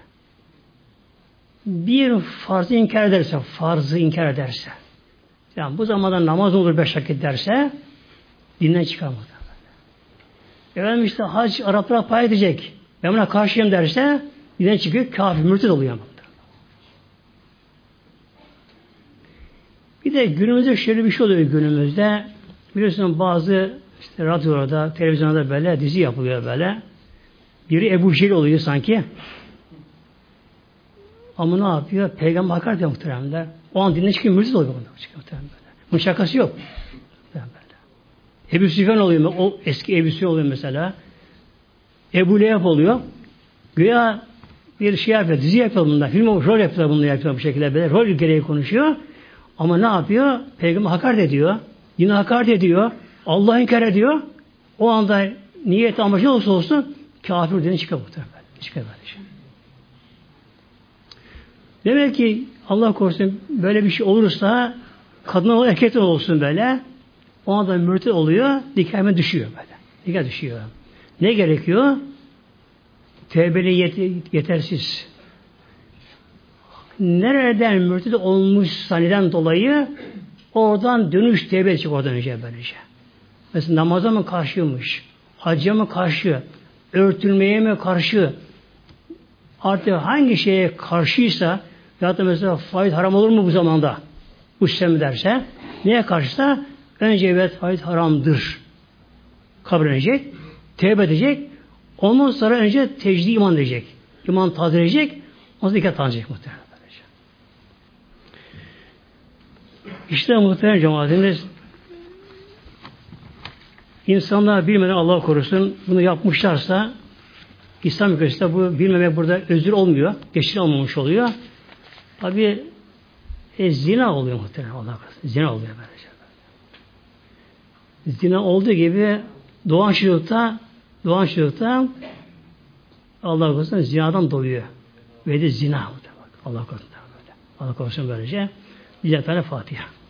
Bir farzı inkar ederse, farzı inkar ederse, yani bu zamanda namaz olur beş vakit derse, dinden çıkar muhtemelen. Efendim işte hac Araplara pay edecek, ben buna karşıyım derse, dinden çıkıyor, kafir, mürted oluyor. Bir de günümüzde şöyle bir şey oluyor günümüzde. Biliyorsunuz bazı işte radyolarda, televizyonda böyle dizi yapılıyor böyle. Biri Ebu Cehil oluyor sanki. Ama ne yapıyor? Peygamber hakaret ediyor muhteremler. O an dinden çıkıyor, mürted oluyor. Bunun şakası yok. Ebu Süfyan oluyor. O eski Ebu Süfyan oluyor mesela. Ebu Leheb oluyor. Güya bir şey yapıyor, dizi yapıyor bunlar. Film rol yapıyor bunlar yapıyor bu şekilde böyle. Rol gereği konuşuyor. Ama ne yapıyor? Peygamber hakaret ediyor. Yine hakaret ediyor. Allah'ı inkar ediyor. O anda niyet amacı olursa olsun kafir denen çıkar muhtemelen. Çıkar böyle. Demek ki Allah korusun böyle bir şey olursa kadın olur, erkek olsun böyle. O anda mürted oluyor. Nikahime düşüyor böyle. Nikah düşüyor. Ne gerekiyor? Tevbeli yet- yetersiz. Nereden mürted olmuş saniden dolayı oradan dönüş tevbe edecek oradan önce böylece. Mesela namaza mı karşıymış? Hacca mı karşı? Örtülmeye mi karşı? Artık hangi şeye karşıysa ya da mesela faiz haram olur mu bu zamanda? Bu sistem derse neye karşıysa önce evet faiz haramdır. Kabul edecek, tevbe edecek. Ondan sonra önce tecdid iman edecek. İman tazeleyecek. O zaman ikat tanıyacak muhtemelen. İşte muhtemelen cemaatimiz insanlar bilmeden Allah korusun bunu yapmışlarsa İslam ülkesinde bu bilmemek burada özür olmuyor. Geçici olmamış oluyor. Tabi e, zina oluyor muhtemelen Allah korusun. Zina oluyor böylece. Zina olduğu gibi doğan çocukta doğan çocukta Allah korusun zinadan doğuyor. Ve de zina. Allah korusun. Allah korusun böylece. Lillahi Teala Fatiha.